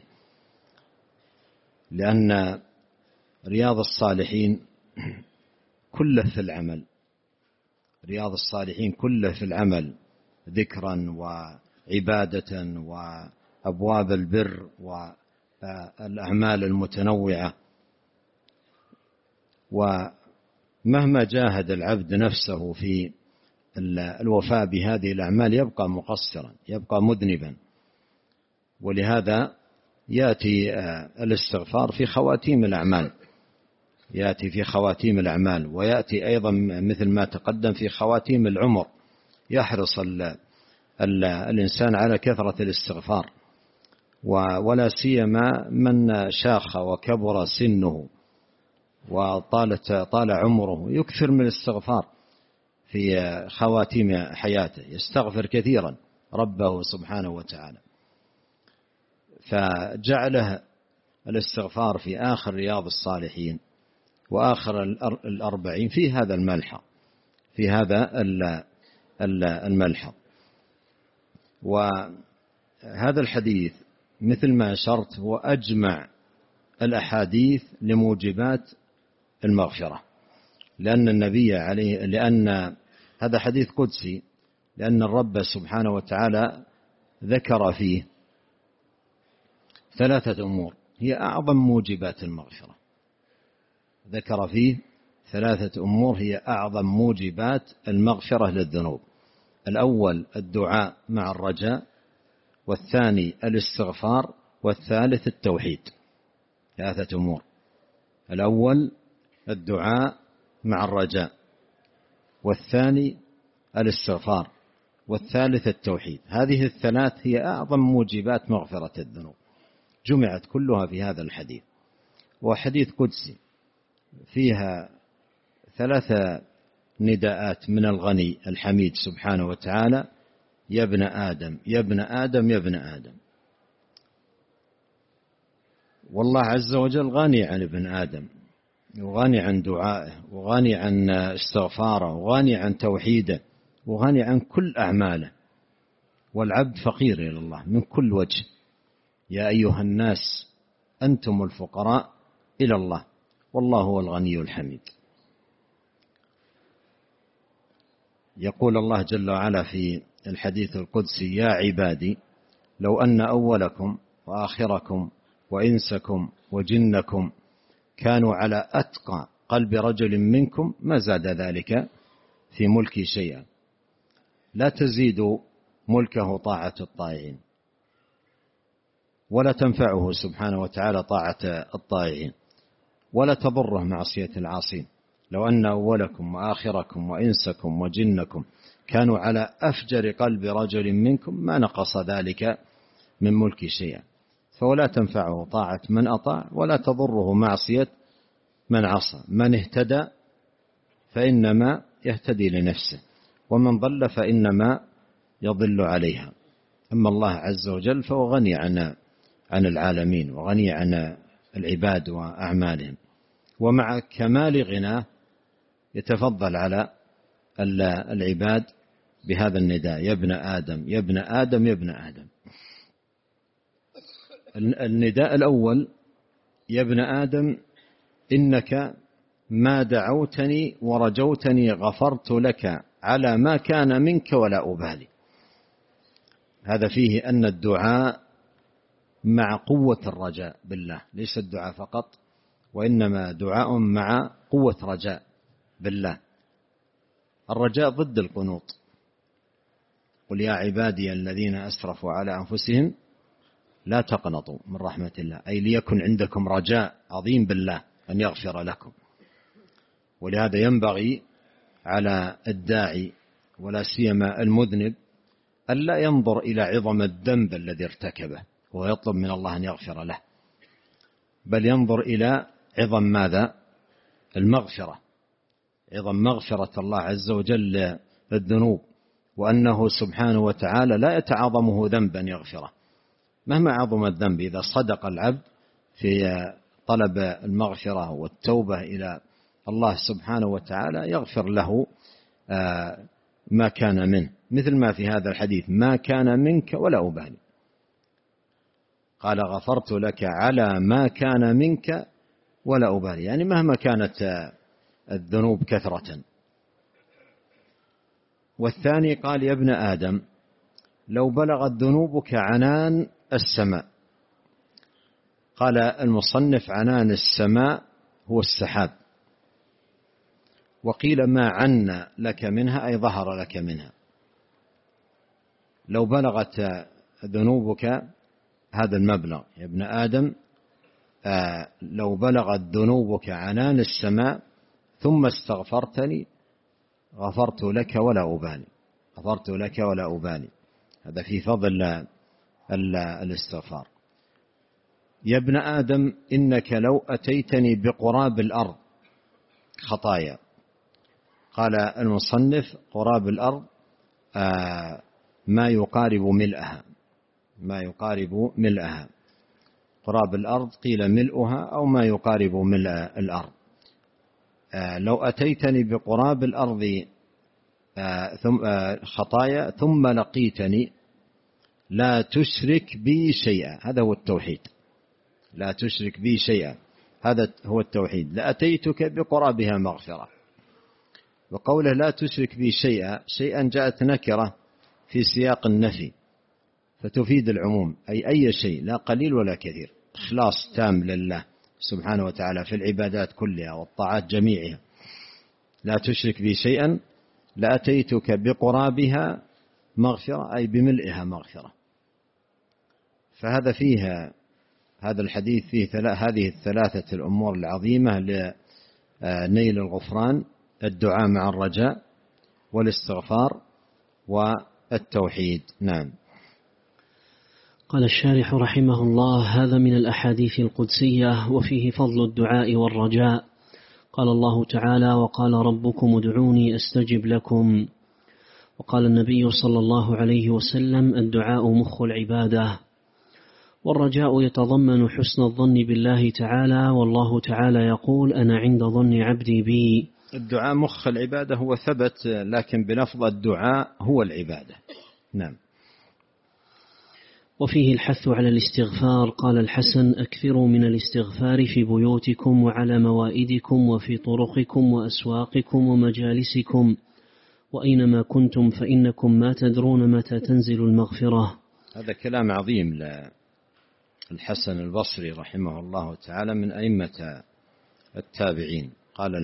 لأن رياض الصالحين كله في العمل، رياض الصالحين كله في العمل، ذكرا وعبادة وأبواب البر والأعمال المتنوعة. ومهما جاهد العبد نفسه في الوفاء بهذه الأعمال يبقى مقصرا، يبقى مذنبا. ولهذا يأتي الاستغفار في خواتيم الأعمال، يأتي في خواتيم الأعمال، ويأتي أيضا مثل ما تقدم في خواتيم العمر. يحرص الإنسان على كثرة الاستغفار، ولا سيما من شاخ وكبر سنه وطال عمره يكثر من الاستغفار في خواتيم حياته، يستغفر كثيرا ربه سبحانه وتعالى. فجعله الاستغفار في آخر رياض الصالحين وآخر 40 في هذا الملحظ، في هذا الملحظ. وهذا الحديث مثل ما أشرت هو أجمع الأحاديث لموجبات المغفرة، لأن هذا حديث قدسي، لأن الرب سبحانه وتعالى ذكر فيه 3 أمور هي أعظم موجبات المغفرة. ذكر فيه 3 أمور هي أعظم موجبات المغفرة للذنوب. الأول الدعاء مع الرجاء، والثاني الاستغفار، والثالث التوحيد. 3 أمور: الأول الدعاء مع الرجاء، والثاني الاستغفار، والثالث التوحيد. هذه ال3 هي أعظم موجبات مغفرة الذنوب، جمعت كلها في هذا الحديث. وحديث قدسي فيها 3 نداءات من الغني الحميد سبحانه وتعالى: يا ابن آدم، يا ابن آدم، يا ابن آدم. والله عز وجل غني عن ابن آدم، وغني عن دعائه، وغني عن استغفاره، وغني عن توحيده، وغني عن كل أعماله. والعبد فقير إلى الله من كل وجه. يا أيها الناس أنتم الفقراء إلى الله والله هو الغني الحميد. يقول الله جل وعلا في الحديث القدسي: يا عبادي لو أن أولكم وآخركم وإنسكم وجنكم كانوا على أتقى قلب رجل منكم ما زاد ذلك في ملكي شيئا. لا تزيد ملكه طاعة الطائعين، ولا تنفعه سبحانه وتعالى طاعة الطائعين، ولا تضره معصية العاصين. لو أن أولكم وآخركم وإنسكم وجنكم كانوا على أفجر قلب رجل منكم ما نقص ذلك من ملك شيئا. فولا تنفعه طاعة من أطاع، ولا تضره معصية من عصى. من اهتدى فإنما يهتدي لنفسه، ومن ضل فإنما يضل عليها. أما الله عز وجل فهو غني عن العالمين، وغني عن العباد وأعمالهم. ومع كمال غناه يتفضل على العباد بهذا النداء: يا ابن آدم، يا ابن آدم، يا ابن آدم. النداء الأول: يا ابن آدم إنك ما دعوتني ورجوتني غفرت لك على ما كان منك ولا أبالي. هذا فيه أن الدعاء مع قوة الرجاء بالله، ليس الدعاء فقط، وإنما دعاء مع قوة رجاء بالله. الرجاء ضد القنوط. قل يا عبادي الذين أسرفوا على أنفسهم لا تقنطوا من رحمة الله، أي ليكن عندكم رجاء عظيم بالله أن يغفر لكم. ولهذا ينبغي على الداعي ولا سيما المذنب ألا ينظر إلى عظم الذنب الذي ارتكبه ويطلب من الله أن يغفر له، بل ينظر إلى عظم ماذا؟ المغفرة، عظم مغفرة الله عز وجل للذنوب، وأنه سبحانه وتعالى لا يتعاظمه ذنبا يغفره مهما عظم الذنب. إذا صدق العبد في طلب المغفرة والتوبة إلى الله سبحانه وتعالى يغفر له ما كان منه، مثل ما في هذا الحديث: ما كان منك ولا أبالي. قال غفرت لك على ما كان منك ولا أبالي، يعني مهما كانت الذنوب كثرة. والثاني قال: يا ابن آدم لو بلغت ذنوبك عنان السماء. قال المصنف: عنان السماء هو السحاب، وقيل ما عنا لك منها أي ظهر لك منها. لو بلغت ذنوبك هذا المبلغ يا ابن آدم، لو بلغت ذنوبك عنان السماء ثم استغفرتني غفرت لك ولا أبالي، غفرت لك ولا أبالي. هذا في فضل الاستغفار. يا ابن آدم إنك لو أتيتني بقراب الأرض خطايا. قال المصنف: قراب الأرض ما يقارب ملئها، ما يقارب ملئها. قراب الأرض قيل ملؤها أو ما يقارب ملء الأرض. لو أتيتني بقراب الأرض خطايا ثم لقيتني لا تشرك بي شيئا، هذا هو التوحيد، لا تشرك بي شيئا، هذا هو التوحيد، لأتيتك بقرابها مغفرة. وقوله لا تشرك بي شيئا، شيئا جاءت نكرة في سياق النفي فتفيد العموم، أي شيء، لا قليل ولا كثير، إخلاص تام لله سبحانه وتعالى في العبادات كلها والطاعات جميعها. لا تشرك بي شيئا لأتيتك بقرابها مغفرة، أي بملئها مغفرة. فهذا فيها هذا الحديث فيه هذه الثلاثة الأمور العظيمة لنيل الغفران: الدعاء مع الرجاء والاستغفار والتوحيد. نعم. قال الشارح رحمه الله: هذا من الأحاديث القدسية وفيه فضل الدعاء والرجاء. قال الله تعالى: وقال ربكم ادعوني أستجب لكم. وقال النبي صلى الله عليه وسلم: الدعاء مخ العبادة. والرجاء يتضمن حسن الظن بالله تعالى، والله تعالى يقول: أنا عند ظن عبدي بي. الدعاء مخ العبادة هو ثبت، لكن بلفظ الدعاء هو العبادة. نعم. وفيه الحث على الاستغفار. قال الحسن: أكثروا من الاستغفار في بيوتكم وعلى موائدكم وفي طرقكم وأسواقكم ومجالسكم وأينما كنتم فإنكم ما تدرون متى تنزل المغفرة. هذا كلام عظيم للحسن البصري رحمه الله تعالى، من أئمة التابعين. قال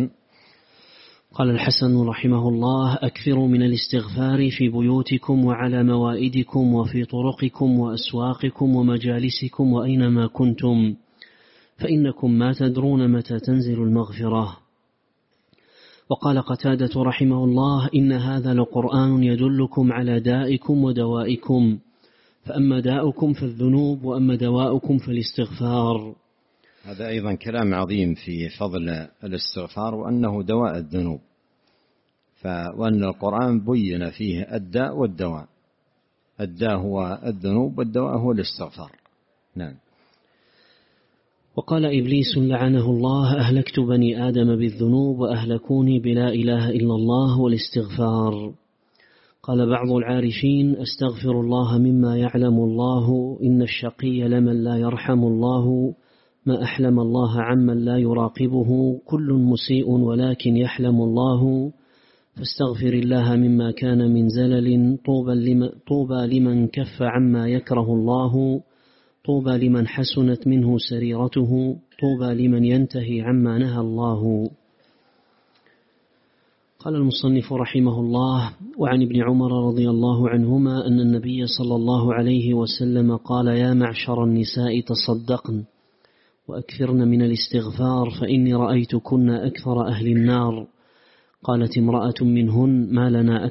الحسن رحمه الله: أكثروا من الاستغفار في بيوتكم وعلى موائدكم وفي طرقكم وأسواقكم ومجالسكم وأينما كنتم فإنكم ما تدرون متى تنزل المغفرة. وقال قتادة رحمه الله: إن هذا لقرآن يدلكم على دائكم ودوائكم، فأما داؤكم فالذنوب وأما دواؤكم فالاستغفار. هذا أيضا كلام عظيم في فضل الاستغفار، وأنه دواء الذنوب، وأن القرآن بين فيه الداء والدواء. الداء هو الذنوب والدواء هو الاستغفار. نعم. وقال إبليس لعنه الله: أهلكت بني آدم بالذنوب وأهلكوني بلا إله إلا الله والاستغفار. قال بعض العارفين: أستغفر الله مما يعلم الله، إن الشقي لمن لا يرحم الله، ما أحلم الله عمن لا يراقبه، كل مسيء ولكن يحلم الله، فاستغفر الله مما كان من زلل، طوبى لمن كف عما يكره الله، طوبى لمن حسنت منه سريرته، طوبى لمن ينتهي عما نهى الله. قال المصنف رحمه الله: وعن ابن عمر رضي الله عنهما أن النبي صلى الله عليه وسلم قال: يا معشر النساء تصدقن وأكثرن من الاستغفار فإني رأيتكن أكثر أهل النار. قالت امرأة منهن: ما لنا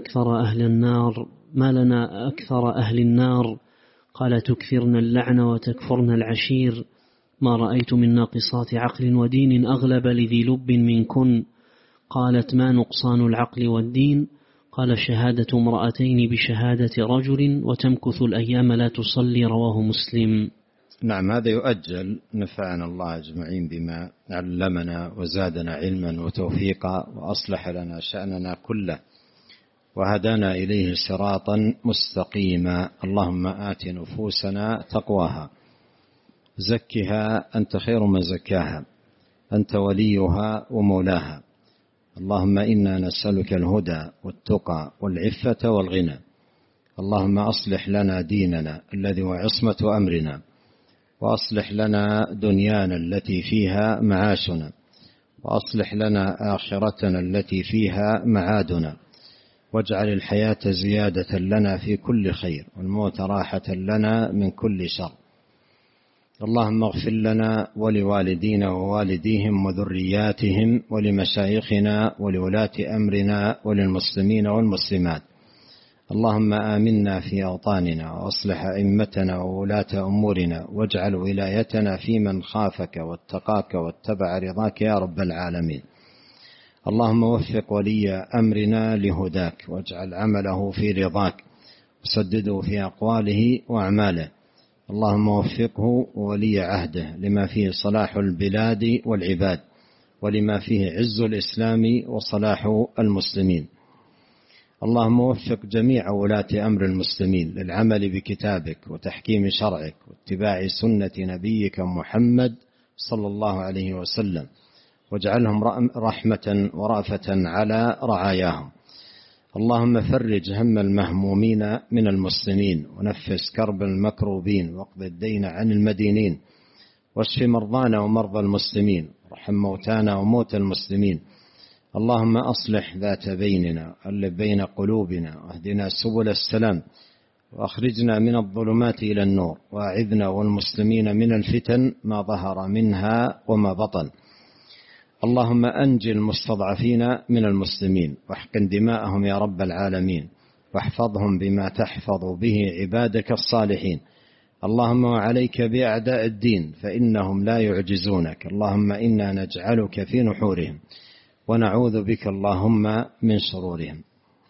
أكثر أهل النار؟ قال: تكثرن اللعن وتكفرن العشير. ما رأيت من ناقصات عقل ودين أغلب لذي لب منكن. قالت: ما نقصان العقل والدين؟ قال: شهادة امرأتين بشهادة رجل وتمكث الأيام لا تصلي. رواه مسلم. نعم، هذا يؤجل. نفعنا الله أجمعين بما علمنا وزادنا علما وتوفيقا وأصلح لنا شأننا كله وهدانا إليه صراطا مستقيما. اللهم آت نفوسنا تقواها زكها أنت خير من زكاها أنت وليها ومولاها. اللهم إنا نسألك الهدى والتقى والعفة والغنى. اللهم أصلح لنا ديننا الذي هو عصمة أمرنا، وأصلح لنا دنيانا التي فيها معاشنا، وأصلح لنا آخرتنا التي فيها معادنا، واجعل الحياة زيادة لنا في كل خير والموت راحة لنا من كل شر. اللهم اغفر لنا ولوالدينا ووالديهم وذرياتهم ولمشايخنا ولولاة أمرنا وللمسلمين والمسلمات. اللهم آمنا في أوطاننا وأصلح أئمتنا وولاة أمورنا، واجعل ولايتنا في من خافك واتقاك واتبع رضاك يا رب العالمين. اللهم وفق ولي أمرنا لهداك، واجعل عمله في رضاك، وسدده في أقواله وأعماله. اللهم وفقه ولي عهده لما فيه صلاح البلاد والعباد، ولما فيه عز الإسلام وصلاح المسلمين. اللهم وفق جميع ولاة أمر المسلمين للعمل بكتابك وتحكيم شرعك واتباع سنة نبيك محمد صلى الله عليه وسلم، واجعلهم رحمة ورأفة على رعاياهم. اللهم فرج هم المهمومين من المسلمين، ونفس كرب المكروبين، واقض الدين عن المدينين، واشف مرضانا ومرضى المسلمين، وارحم موتانا وموتى المسلمين. اللهم أصلح ذات بيننا، ألف بين قلوبنا، واهدنا سبل السلام، وأخرجنا من الظلمات إلى النور، وأعذنا والمسلمين من الفتن ما ظهر منها وما بطن. اللهم أنجي المستضعفين من المسلمين، واحقن دماءهم يا رب العالمين، واحفظهم بما تحفظ به عبادك الصالحين. اللهم وعليك بأعداء الدين فإنهم لا يعجزونك. اللهم إنا نجعلك في نحورهم ونعوذ بك اللهم من شرورهم.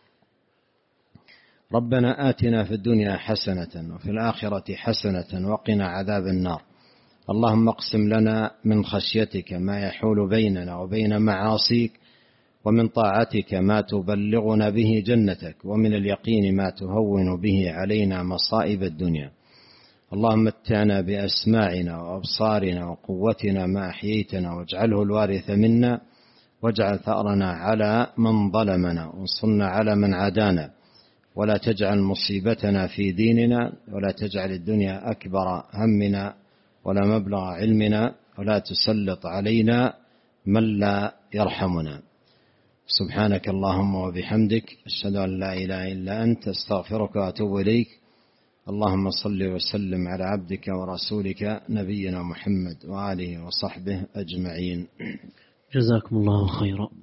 ربنا آتنا في الدنيا حسنة وفي الآخرة حسنة وقنا عذاب النار. اللهم اقسم لنا من خشيتك ما يحول بيننا وبين معاصيك، ومن طاعتك ما تبلغنا به جنتك، ومن اليقين ما تهون به علينا مصائب الدنيا. اللهم متعنا بأسماعنا وأبصارنا وقوتنا ما أحييتنا، واجعله الوارث منا، واجعل ثأرنا على من ظلمنا، وانصرنا على من عادانا، ولا تجعل مصيبتنا في ديننا، ولا تجعل الدنيا أكبر همنا ولا مبلغ علمنا، ولا تسلط علينا من لا يرحمنا. سبحانك اللهم وبحمدك، أشهد أن لا إله إلا أنت، استغفرك وأتوب إليك. اللهم صل وسلم على عبدك ورسولك نبينا محمد وآله وصحبه أجمعين. جزاكم الله خيرا.